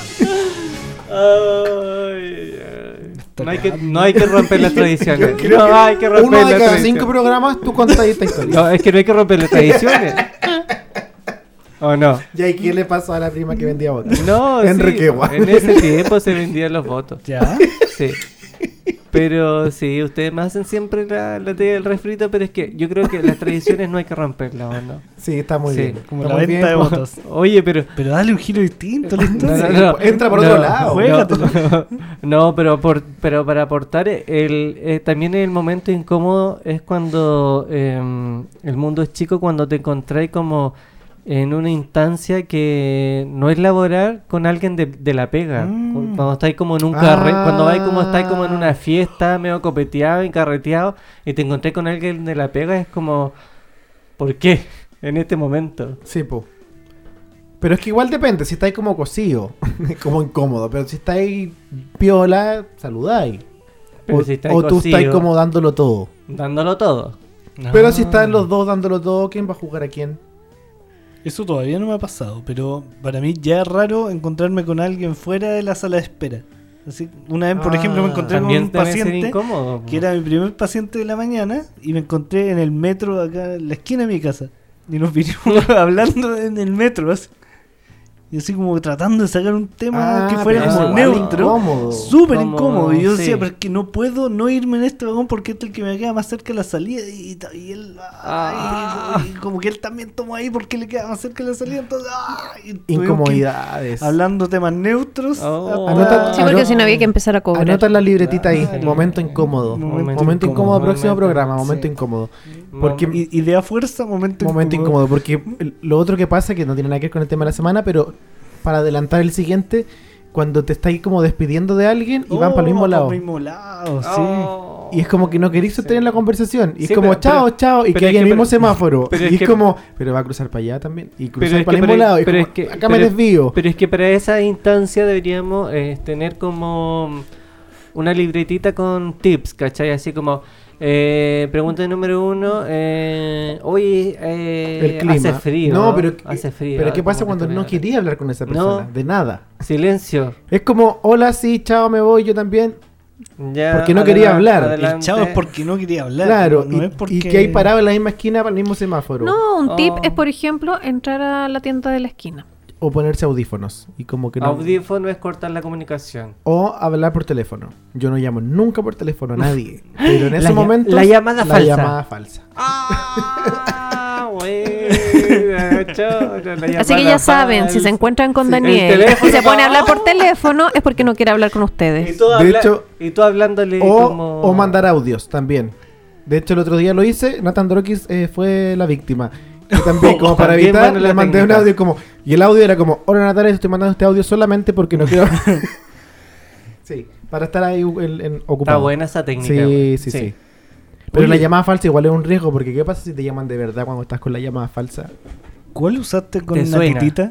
No hay que romper las tradiciones. Yo creo No que hay que romper uno de las cada tradiciones. 5 programas tú contas esta historia. No, es que no hay que romper las tradiciones. ¿O no? ¿Y ahí qué le pasó a la prima que vendía votos? No, En sí, Requegua. en ese tiempo se vendían los votos. ¿Ya? Sí. Pero sí, ustedes me hacen siempre la teoría del refrito, pero es que yo creo que las tradiciones no hay que romperlas, ¿o no? Sí, está muy Sí, bien. como Está la muy venta de bien. votos. Oye, pero... Pero dale un giro distinto a la No, historia. no, no. Entra por otro lado. Juégatelo. No, pero para aportar, también el momento incómodo es cuando el mundo es chico, cuando te encontráis como en una instancia que no es laboral con alguien de la pega. Cuando estáis como en un cuando vais como estáis como en una fiesta, medio copeteado y carreteado, y te encontré con alguien de la pega, es como, ¿por qué? En este momento. Sí, po. Pero es que igual depende, si estáis como cosido, como incómodo, pero si estáis piola, saludáis. Pero O, si estáis o tú cosido, estáis como dándolo todo. dándolo todo. Pero si están los dos dándolo todo, ¿quién va a jugar a quién? Eso todavía no me ha pasado, pero para mí ya es raro encontrarme con alguien fuera de la sala de espera. Así, una vez, por ejemplo, me encontré con También un debe ser paciente incómodo. que era mi primer paciente de la mañana y me encontré en el metro acá en la esquina de mi casa. Y nos vinimos hablando en el metro, así. Y así como tratando de sacar un tema que fuera pero como igual neutro. incómodo. Súper Como, incómodo. Y yo sí. decía, pero es que no puedo no irme en este vagón porque este es el que me queda más cerca de la salida. Y él, y como que él también tomó ahí porque le queda más cerca de la salida. Entonces, y tuvimos que ir Incomodidades. hablando temas neutros. Oh. Anota- Sí, porque si no había que empezar a cobrar. Anota en la libretita ahí, Claro. momento incómodo. Momento Momento incómodo, incómodo. próximo Momento- programa, momento sí. incómodo. Porque Idea fuerza, momento incómodo, porque lo otro que pasa, que no tiene nada que ver con el tema de la semana, pero para adelantar el siguiente, cuando te estáis como despidiendo de alguien y van para el mismo lado. Para el mismo lado, sí. Oh. Y es como que no queréis sostener la conversación. Y Sí, es como, pero- chao, chao. Y pero que es hay el que- mismo pero- semáforo. pero Y es es que- como, pero va a cruzar para allá también. Y cruzar es para el que mismo lado. Y pero como, es que- acá me pero- desvío. Pero es que para esa instancia deberíamos tener como una libretita con tips, ¿cachai? Así como, pregunta número 1, hoy El clima. hace frío. No, pero, hace frío. pero ¿qué pasa como cuando que no estoy- quería hablar con esa persona? No. De nada. Silencio. Es como, hola, sí, chao, me voy, yo también. Ya, Porque no quería hablar. El chavo es porque no quería hablar. Claro, no y, es porque... y que hay parado en la misma esquina para el mismo semáforo. No, un tip Oh. es, por ejemplo, entrar a la tienda de la esquina. O ponerse audífonos. Y como que no. Audífono es cortar la comunicación. O hablar por teléfono. Yo no llamo nunca por teléfono a nadie. Pero en ese La momento. la llamada falsa. llamada falsa. Ah, Así que ya saben, si se encuentran con Sí, Daniel el teléfono y se pone a va- hablar por teléfono, es porque no quiere hablar con ustedes. De hecho- y tú hablándole O, como... o mandar audios también. De hecho, el otro día lo hice. Nathan Drokis fue la víctima. Yo también, como para También evitar, mano la le mandé un técnica. audio como... Y el audio era como, hola Natalia, estoy mandando este audio solamente porque no quiero... Sí, para estar ahí ocupado. Está buena esa técnica. Sí, güey. sí, sí. Pero Oye. la llamada falsa igual es un riesgo, porque ¿qué pasa si te llaman de verdad cuando estás con la llamada falsa? ¿Cuál usaste con ¿Te una suena? titita?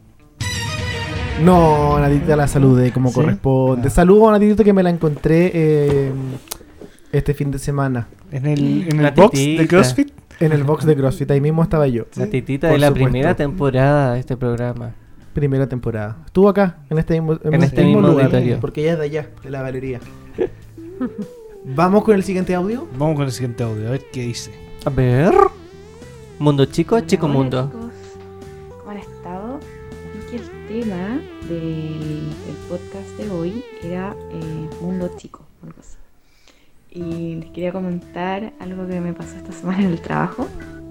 No, Natita la saludé como ¿Sí? corresponde. Ah. Saludo a Natita que me la encontré este fin de semana. ¿En el La box de titita. CrossFit? En el box de CrossFit, ahí mismo estaba yo. La titita Por de la supuesto. primera temporada de este programa. Primera temporada. Estuvo acá, en este mismo, En este mismo lugar, auditorio. porque ella es de allá, de la galería. ¿Vamos con el siguiente audio? Vamos con el siguiente audio, a ver qué dice. A ver. Mundo chico, chico Hola, mundo. chicos. ¿Cómo han estado? Y que el tema del podcast de hoy era Mundo Chico, algo así. Y les quería comentar algo que me pasó esta semana en el trabajo.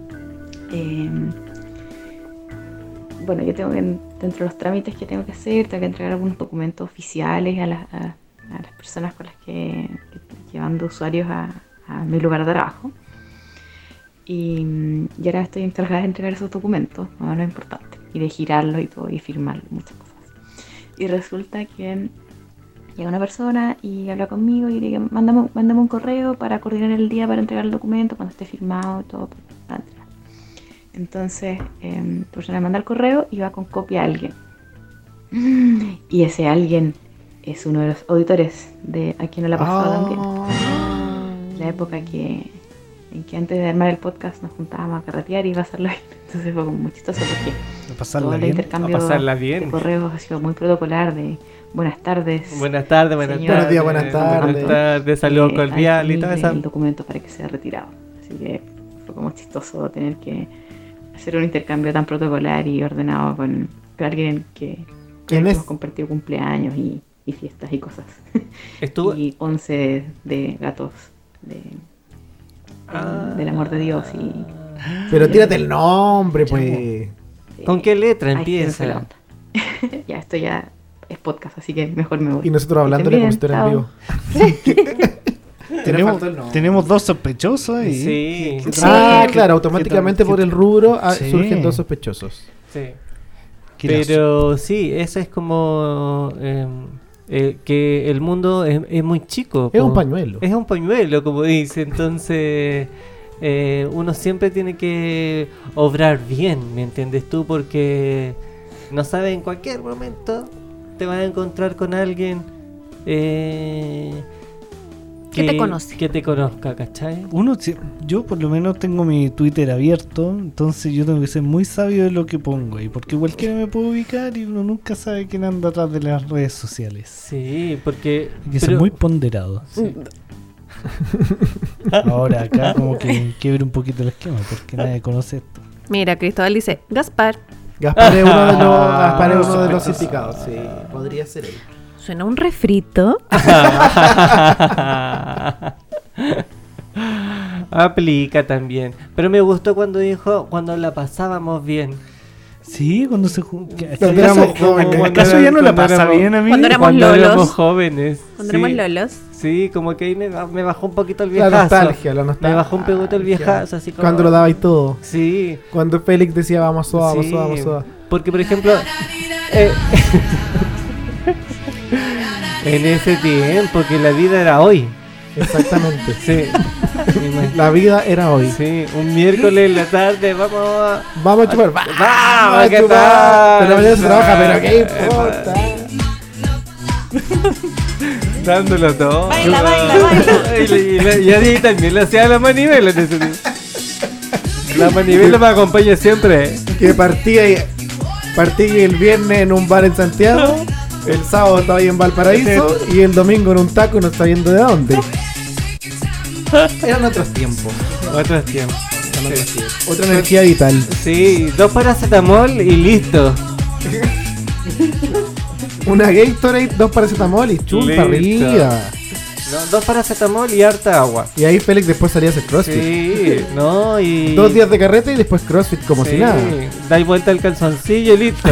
Bueno, yo tengo que, dentro de los trámites que tengo que hacer, tengo que entregar algunos documentos oficiales a las personas con las que llevando usuarios a mi lugar de trabajo. Y ahora estoy encargada de entregar esos documentos, no lo importante, y de girarlos y todo, y firmarlos, muchas cosas. Y resulta que llega una persona y habla conmigo y dice, mándame un correo para coordinar el día para entregar el documento cuando esté firmado y todo para entregar. Entonces, la persona me manda el correo y va con copia a alguien. Y ese alguien es uno de los auditores de A Quien No Le Ha Pasado También. La época en que antes de armar el podcast nos juntábamos a carretear y iba a hacerlo ahí. Entonces fue como muy chistoso porque A todo pasarla el bien. intercambio A pasarla de bien. correos ha sido muy protocolar de buenas tardes. Buenas tardes, buenas Señor. tardes. Buenos días, buenas tardes. Buenas tardes, saludos cordial y todo eso. El documento para que sea retirado. Así que fue como chistoso tener que hacer un intercambio tan protocolar y ordenado con alguien que ¿Quién es? hemos compartido cumpleaños y fiestas y cosas. Estuvo. Y 11 de gatos del amor de Dios y Pero tírate el nombre, pues. ¿Con qué letra ahí se me fue la empieza? onda. Ya, esto ya es podcast, así que mejor me voy. Y nosotros hablándole como si estuviera en vivo. Tenemos dos sospechosos y... Sí. ¿Qué tal? Ah, ¿Qué- claro, qué automáticamente tal? por el rubro Sí. surgen dos sospechosos. Sí. ¿Qué Pero sí, eso es como que el mundo es muy chico. Es un po. pañuelo. Es un pañuelo, como dice. Entonces, uno siempre tiene que obrar bien, ¿me entiendes tú? Porque no sabes, en cualquier momento te vas a encontrar con alguien Que te conoce. Que te conozca, ¿cachai? Yo por lo menos tengo mi Twitter abierto, entonces yo tengo que ser muy sabio de lo que pongo ahí, porque cualquiera me puede ubicar y uno nunca sabe quién anda atrás de las redes sociales. Sí, porque... Hay que ser muy ponderado. sí. Ahora acá como que quiebre un poquito el esquema, porque nadie conoce esto. Mira, Cristóbal dice, Gaspar, Gaspar es uno de los, Gaspar es uno de los sospechoso. indicados. Sí, podría ser él. suena un refrito. Aplica también. Pero me gustó cuando dijo, cuando la pasábamos bien. Sí, cuando se Cuando éramos jóvenes. ¿Acaso ya no la Cuando pasa éramos- bien a mí? Cuando éramos Cuando lolos. éramos jóvenes. Cuando sí. éramos lolos. Sí, como que ahí me bajó un poquito el La viejazo. nostalgia, la nostalgia. Me bajó un poquito el viejazo, así como... Cuando lo daba y todo. Sí. Cuando Félix decía vamos soa, Sí, vamos soa. Porque, por ejemplo, en ese tiempo, que la vida era hoy. Exactamente. Sí. La vida era hoy. Sí, un miércoles en la tarde, vamos a... Vamos a chupar. ¡Vamos! ¿Qué chupar. tal? Pero la mañana se trabaja, pero ¿qué importa? Dándolo todo. Baila, baila, baila. Y ahí también le hacía la manivela. en ese tiempo. La manivela me acompaña siempre. Que partí el viernes en un bar en Santiago, el sábado estaba ahí en Valparaíso y el domingo en un taco no está viendo de dónde. Eran otros tiempos. Otros tiempos. Otra energía vital. Sí, 2 paracetamol y listo. Una Gatorade, 2 paracetamol y chum Listo. para arriba. No, 2 paracetamol y harta agua. Y ahí Félix después salía a hacer crossfit. Sí, no, y... 2 días de carrete y después crossfit como si nada. Dais vuelta el calzoncillo y listo.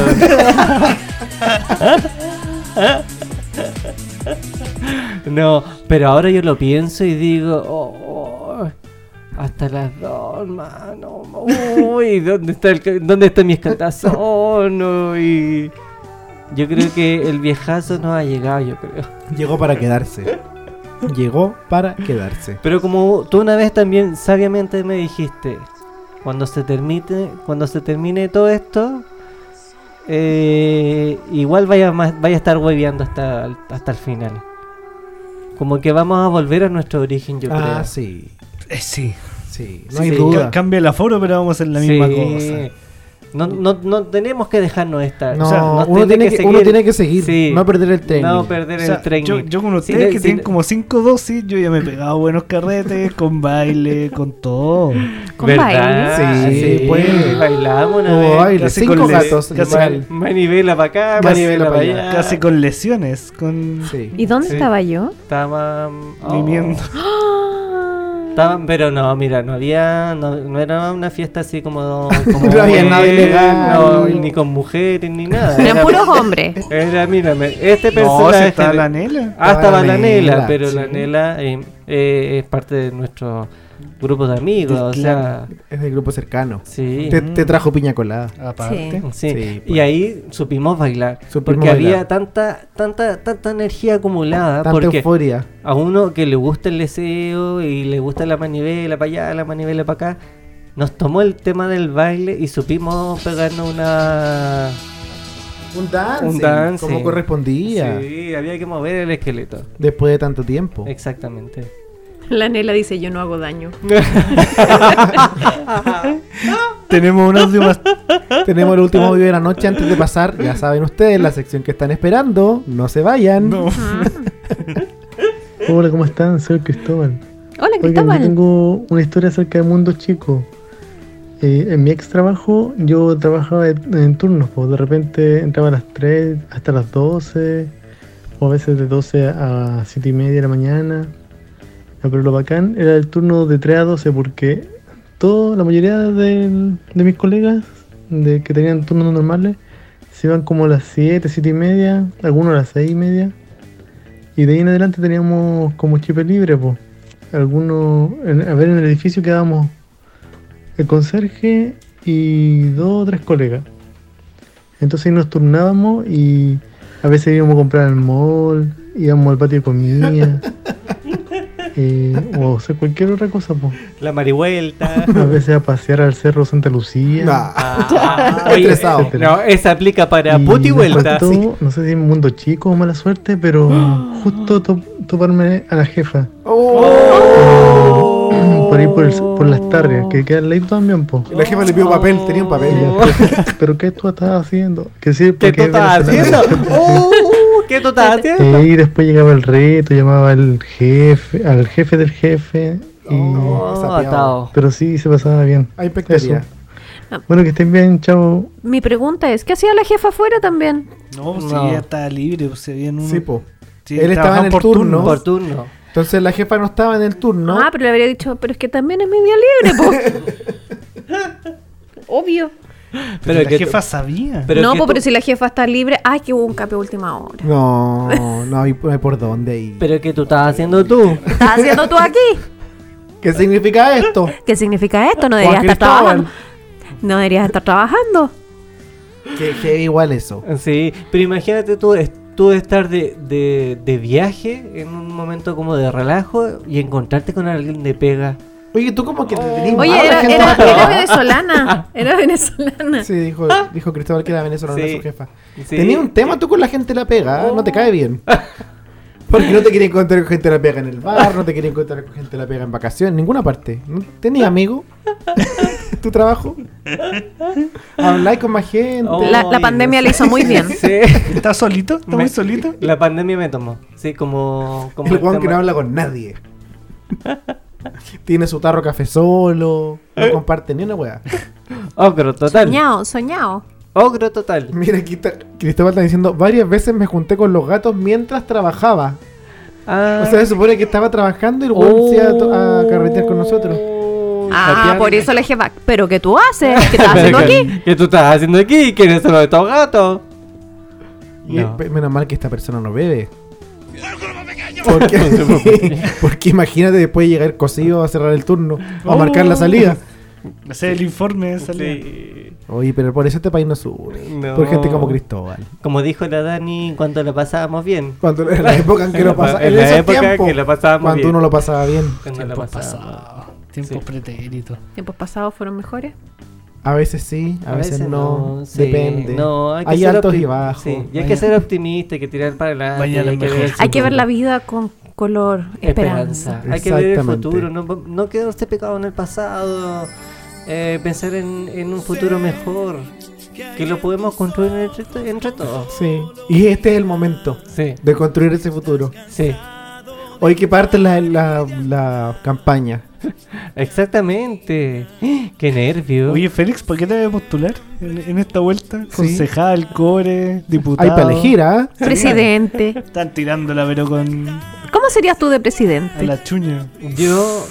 No, pero ahora yo lo pienso y digo, Hasta las 2, hermano. Uy, ¿dónde está mi escaldazón? Uy. Yo creo que el viejazo no ha llegado, yo creo. Llegó para quedarse. Llegó para quedarse. Pero como tú una vez también sabiamente me dijiste, cuando se termine todo esto, igual vaya a estar hueveando hasta el final. Como que vamos a volver a nuestro origen, yo creo. Ah, sí. Sí. Sí, no hay Sí. duda. Cambia el aforo, pero vamos a hacer la misma cosa. No tenemos que dejarnos estar. No, O sea, nos uno tiene que seguir, Sí. no perder el tren. No perder O sea, el tren. yo con Sí, ustedes que sí, tienen como 5 dosis, yo ya me he pegado buenos carretes, con baile, con todo. Con ¿verdad? baile. Sí, pues. Bailamos una Hubo vez. baile, Casi 5 con gatos. casi- igual. Manivela para acá, Casi manivela para para allá. allá. Casi con lesiones, con Sí. ¿Y dónde Sí. estaba yo? mimiendo. Pero no, mira, no era una fiesta así como No había nada ilegal. no, ni con mujeres ni nada. Eran Era- puros hombres. Era, mírame, este No, si personaje. está la Nela. Estaba la Nela, Nela, pero sí. la Nela es parte de nuestro grupo de amigos, o sea, Es del grupo cercano. sí. Te trajo piña colada. Aparte. Sí. Sí, Y ahí supimos bailar. Supimos porque había bailar. tanta energía acumulada. Tanta porque euforia. a uno que le gusta el deseo y le gusta la manivela para allá, la manivela para acá, nos tomó el tema del baile y supimos pegarnos Un dance. Un dance. Como correspondía. Sí, había que mover el esqueleto. Después de tanto tiempo. Exactamente. La Nela dice, yo no hago daño. Tenemos un audio más. Tenemos el último audio de la noche antes de pasar. Ya saben ustedes, la sección que están esperando. No se vayan. No. Hola, ¿cómo están? Soy Cristóbal. Hola, Oigan, yo Cristóbal. tengo una historia acerca del mundo chico. En mi ex trabajo, yo trabajaba en turnos, pues de repente entraba a las 3 hasta las 12, o a veces de 12 a 7 y media de la mañana. No, pero lo bacán era el turno de 3 a 12 porque la mayoría de mis colegas que tenían turnos normales se iban como a las 7, 7 y media, algunos a las 6 y media. Y de ahí en adelante teníamos como chipe libre, pues. Algunos, en el edificio quedábamos el conserje y 2 o 3 colegas. Entonces ahí nos turnábamos y a veces íbamos a comprar al mall, íbamos al patio de comida, o sea, cualquier otra cosa, pues. La marihuelta. A veces a pasear al cerro Santa Lucía. Nah. Oye, Estresado. no, esa aplica para Y puti nos vuelta. faltó, no sé si en mundo chico o mala suerte, pero justo toparme a la jefa. Por ahí por las tardes, que queda al lado también, po. La jefa le pidió papel, tenía un papel. Pero ¿qué tú estabas haciendo? Que sí, ¿Qué tú porque estás haciendo? ¿Qué tú estás haciendo? Y después llegaba el reto, llamaba al jefe del jefe. Y... Atado. Pero sí, se pasaba bien. Hay expectativa. Eso. Bueno, que estén bien, chao. Mi pregunta es, ¿qué hacía la jefa afuera también? No, si No. ella estaba libre, pues se habían un. Sí, po. Sí, Él estaba en trabajaban el por turno. Por turno. Entonces la jefa no estaba en el turno. Ah, pero le habría dicho, pero es que también es mi día libre, po. Obvio. Pero la que jefa sabía. pero no, que po, tú- pero si la jefa está libre, ay, que hubo un cambio a última hora. No hay por dónde ir. Pero ¿qué tú estás haciendo tú? ¿Qué estás haciendo tú aquí? ¿Qué significa esto? ¿Qué significa esto? No Juan deberías estar Cristóbal. trabajando. No deberías estar trabajando. Que igual eso. Sí, pero imagínate tú estar de viaje en un momento como de relajo y encontrarte con alguien de pega. Oye, tú como que te tenías Oye, mal a la era, gente era, de era trabajo. venezolana. Era venezolana. Sí, dijo Cristóbal que era venezolana Sí. su jefa. Sí. Tenía un tema tú con la gente de la pega, ¿eh? No te cae bien. Porque no te quería encontrar con gente de la pega en el bar, no te quería encontrar con gente de la pega en vacaciones, en ninguna parte. ¿No tenías amigo? ¿Tu trabajo? Habláis con más gente. Oh. La Ay, pandemia no le hizo muy bien. Sí. ¿Estás solito? ¿Estás muy solito? La pandemia me tomó. Sí, como El weón que tema- no habla con nadie. Tiene su tarro café solo. No comparte ni una weá. Ogro total. Soñado. Ogro total. Mira, aquí está, Cristóbal está diciendo, varias veces me junté con los gatos mientras trabajaba. Ah. O sea, se supone que estaba trabajando y el weón se iba a carretear con nosotros. Ah, Jatear. por eso la jefa. ¿Pero qué tú haces? ¿Qué estás Pero haciendo que- aquí? ¿Qué tú estás haciendo aquí? ¿Quién es uno de estos gatos? Y No. menos mal que esta persona no bebe. Porque imagínate después de llegar cosido a cerrar el turno, a marcar la salida. Hacer el informe de salida. Sí. Oye, pero por eso este país no sube. No. Por gente como Cristóbal. Como dijo la Dani, cuando lo pasábamos bien. Cuando en la época en que lo pasaba. En la época que lo pasábamos cuando bien. uno lo pasaba bien. Cuando lo Tiempos pasábamos. pasados. Tiempos Sí. pretéritos. ¿Tiempos pasados fueron mejores? A veces sí, a veces no. sí. Depende. No, hay que Hay ser altos y opti- bajos. Sí, y hay que ser optimista, hay que tirar para adelante. Mañana hay que mejor. ver el Hay que ver futuro. la vida con color, esperanza. Hay que ver el Exactamente. futuro, no quedarse pegado en el pasado, pensar en un futuro mejor, que lo podemos construir entre todos. Sí. Y este es el momento Sí, de construir ese futuro. sí, Hoy que parte la campaña. exactamente. Qué nervio. Oye, Félix, ¿por qué te voy a postular en esta vuelta? Sí. Concejal, core, diputado. Hay para elegir, ¿ah? Presidente. Están tirándola, pero con ¿Cómo serías tú de a presidente? la chuña. Yo,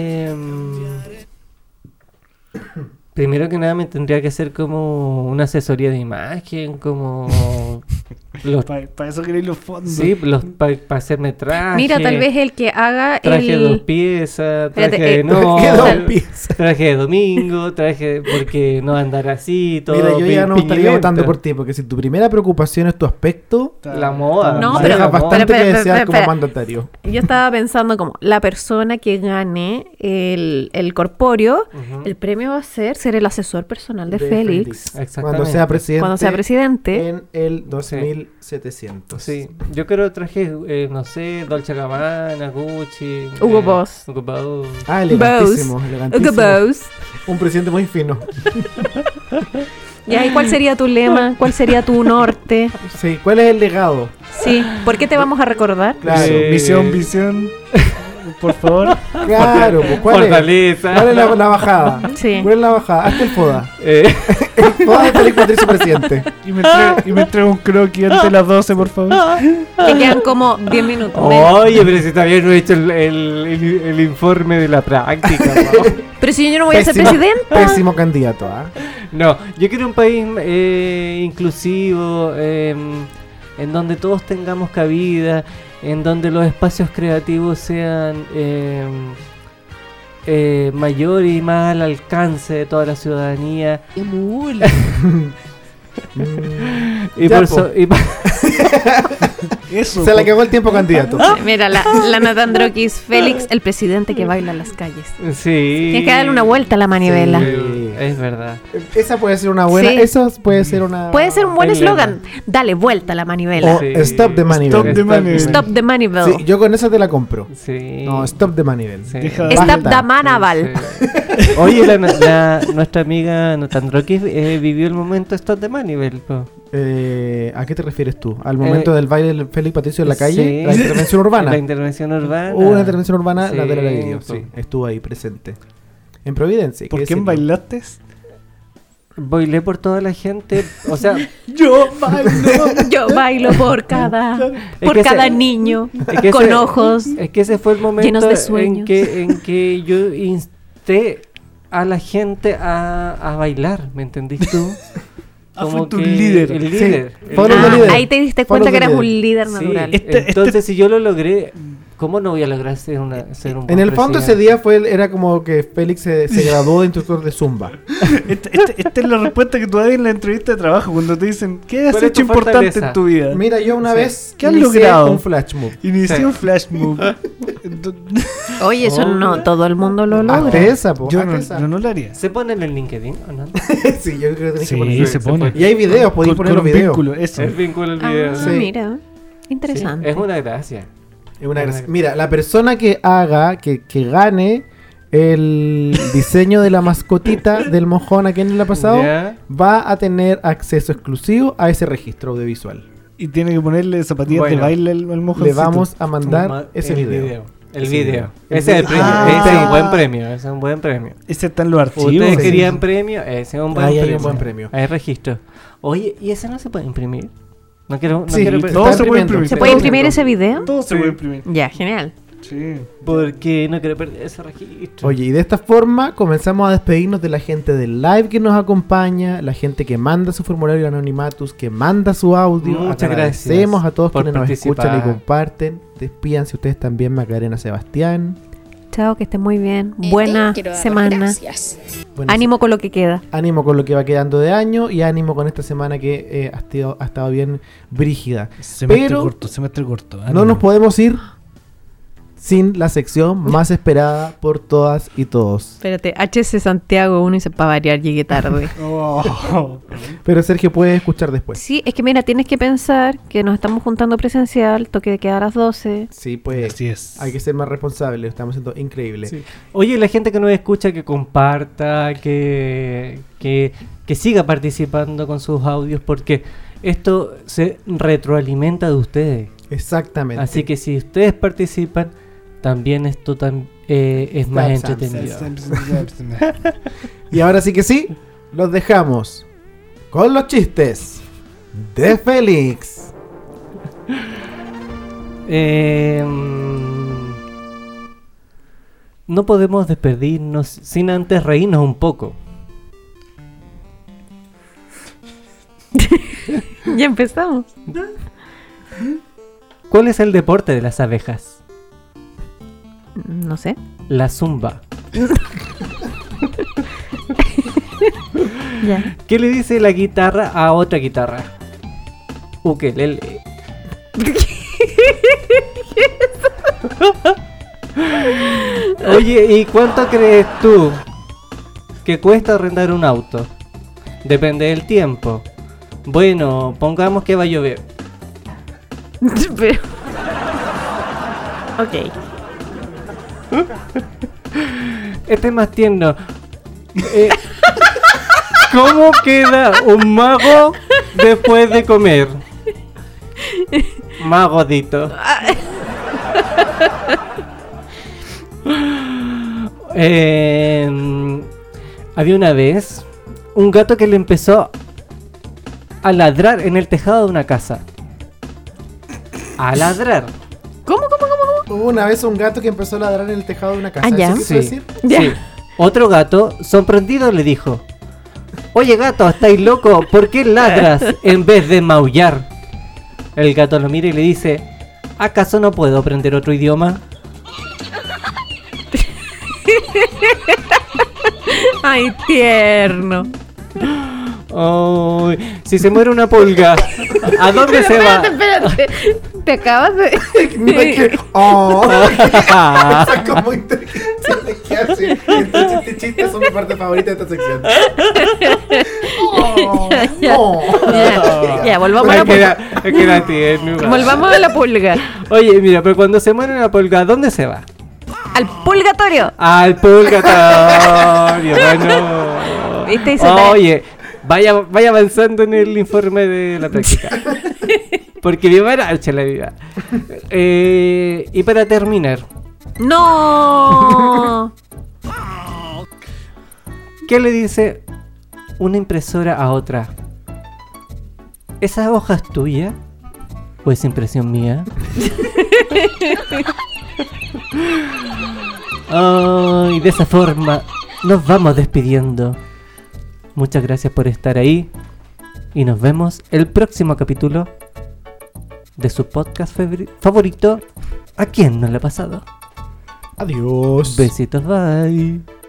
primero que nada me tendría que hacer como una asesoría de imagen, como los, Para eso queréis los fondos. sí, para hacerme traje. Mira, tal vez el que haga Traje dos el... piezas, Espérate, traje de traje dos noche, piezas. traje de domingo, traje porque no andar así, todo. Mira, yo ya no estaría piñilento. votando por ti, porque si tu primera preocupación es tu aspecto, La moda. No, dejas pero- bastante espera, que espera, desear como espera. mandatario. Yo estaba pensando como la persona que gane el corpóreo, Ujú. el premio va a ser el asesor personal de Félix Exactamente. Cuando sea presidente. cuando sea presidente. En el 2700. Sí, yo creo traje, no sé, Dolce Gabbana, Gucci, Hugo Boss. Hugo Boss. Ah, elegantísimo, Hugo elegantísimo. Boss. Un presidente muy fino. ¿Y ahí cuál sería tu lema? ¿Cuál sería tu norte? Sí, ¿cuál es el legado? Sí, ¿por qué te vamos a recordar? Claro. Misión, visión. Por favor. Claro, pues, ¿cuál es? Fortaleza. ¿Cuál es la bajada? Sí. ¿Cuál es la bajada? Hazte el FODA. Eh, El FODA de Félix Patricio presidente. Y me entrega un croquis antes de las 12, por favor. Que quedan como 10 minutos. Oye, pero si todavía no he hecho el informe de la práctica. ¿No? Pero si yo no voy a ser Pésimo- presidenta. Pésimo candidato, ¿ah? No, yo quiero un país inclusivo, en donde todos tengamos cabida, en donde los espacios creativos sean mayores y más al alcance de toda la ciudadanía. Y Ya, por po. eso, Eso. Se le cagó el tiempo candidato. Mira, la Natandroquis, Félix, el presidente que baila en las calles. sí. Tienes que darle una vuelta a la manivela. Sí. Es verdad. Esa puede ser una buena. Sí. Eso puede ser una. Puede ser un buen el eslogan. Dale vuelta a la manivela. O Sí. Stop the Manivela. Stop the Manivela. Stop the manivela. Sí, yo con esa te la compro. Sí. No, Stop the Manivela. Sí. Deja de- Stop Basta. the manaval. Sí. Oye, nuestra amiga Natandroquis vivió el momento Stop de Manivel. Po. ¿A qué te refieres tú? ¿Al momento del baile del Félix Patricio en la calle? Sí. ¿La intervención urbana? La intervención urbana. Hubo una intervención urbana, Sí, la de la vivió, po. sí. Estuvo ahí presente. En Providencia. hay que ¿Por quién decirlo. bailaste? Bailé por toda la gente. O sea, Yo bailo. Yo bailo por cada que ese- niño es que con ese- ojos. es que ese fue el momento Llenos de sueños. en que yo insté a la gente a bailar. ¿Me entendiste tú? Fue tu líder. El Sí. líder. el Follow the líder. leader. Ahí te diste Follow cuenta que the eras un leader. líder Sí, natural. entonces si yo lo logré, ¿cómo no voy a lograr ser un En buen el fondo ese presidente? día era como que Félix se graduó de instructor de Zumba. Esta es la respuesta que tú das en la entrevista de trabajo cuando te dicen ¿qué has ¿Cuál es hecho tu importante fortaleza? en tu vida? Mira, yo una Sí. vez ¿Qué has inicié logrado? un flash move. Inicié Sí. un flash move. Oye, eso no todo el mundo lo Hazte logra. esa, po. Yo hazte no, esa. yo no lo haría. ¿Se pone en el LinkedIn o no? Sí, yo creo que tenés que Sí, ponerlo. se pone. Y hay videos, podéis poner los un videos. vínculo, eso. El vínculo del Ah, video. Sí. mira. Sí, Interesante. es una gracia. Es una gracia. Mira, la persona que haga, que gane el diseño de la mascotita del mojón aquí en el pasado, Ya. va a tener acceso exclusivo a ese registro audiovisual. Y tiene que ponerle zapatillas Bueno. de baile al mojoncito. Le vamos a mandar Ma- ese el video. El Ese video. video. Ese es el premio. Ah. Ese es un buen premio. Ese es un buen premio. Ese está en los archivos. Ustedes sí, querían sí. premio, ese es un buen Ahí hay premio. un buen premio. Hay registro. Oye, ¿y ese no se puede imprimir? No quiero, no Sí, quiero todo todo se puede imprimiendo. imprimir. ¿Se puede imprimir ese video? Todo se Sí. puede imprimir. Ya, genial. Sí. Porque no quiero perder ese registro. Oye, y de esta forma comenzamos a despedirnos de la gente del live que nos acompaña, la gente que manda su formulario de Anonimatus, que manda su audio. Muchas Agradecemos gracias a todos por quienes nos participar. escuchan y comparten. Despídanse ustedes también, Macarena, Sebastián. Chao, que estén muy bien. Buena semana. Gracias. Bueno, Ánimo con lo que queda. ánimo con lo que va quedando de año y ánimo con esta semana que ha estado bien brígida. Semestre Pero corto. no nos podemos ir sin la sección más esperada por todas y todos. Espérate, HC Santiago 1 y para variar llegué tarde. Pero Sergio puede escuchar después. Sí, es que mira, tienes que pensar que nos estamos juntando presencial, toque de queda a las 12. Sí, pues Así es. hay que ser más responsables, lo estamos haciendo increíble. Sí. Oye, la gente que nos escucha, que comparta, que siga participando con sus audios, porque esto se retroalimenta de ustedes. Exactamente. Así que si ustedes participan, también esto es más entretenido. Y ahora sí que sí, los dejamos con los chistes de Félix. No podemos despedirnos sin antes reírnos un poco. Ya empezamos. ¿Cuál es el deporte de las abejas? No sé. La zumba. Ya. ¿Qué le dice la guitarra a otra guitarra? Ukelele. Oye, ¿y cuánto crees tú que cuesta arrendar un auto? Depende del tiempo. Bueno, pongamos que va a llover. Pero... Ok. Este es más tierno. ¿Cómo queda un mago después de comer? Magodito. Había una vez un gato que le empezó a ladrar en el tejado de una casa. A ladrar. ¿Cómo? Hubo una vez un gato que empezó a ladrar en el tejado de una casa. Ah, ya. ¿Eso quiso Sí. decir? Ya. Sí. Otro gato, sorprendido, le dijo: Oye gato, ¿estáis loco? ¿Por qué ladras en vez de maullar? El gato lo mira y le dice: ¿acaso no puedo aprender otro idioma? Ay, tierno. Oh, si se muere una pulga, ¿a dónde se va? Espérate. Te acabas de... Mira que... ¡Oh! Esa como inteligencia que hace. Estos chistes son mi parte favorita de esta sección. ¡Oh! Ya. ¡Oh! Ya, volvamos a la pulga. Es que era tierno. Volvamos a la pulga. Oye, mira, pero cuando se muere una pulga, ¿a dónde se va? Al purgatorio. Al purgatorio. Bueno. ¿Viste? Y se Oye, vaya avanzando en el informe de la práctica. Porque viva la vida. Y para terminar, ¡No! ¿qué le dice una impresora a otra? ¿Esa hoja es tuya? ¿O es impresión mía? Y de esa forma nos vamos despidiendo. Muchas gracias por estar ahí. Y nos vemos el próximo capítulo de su podcast favorito. ¿A quién no le ha pasado? Adiós. Besitos, bye.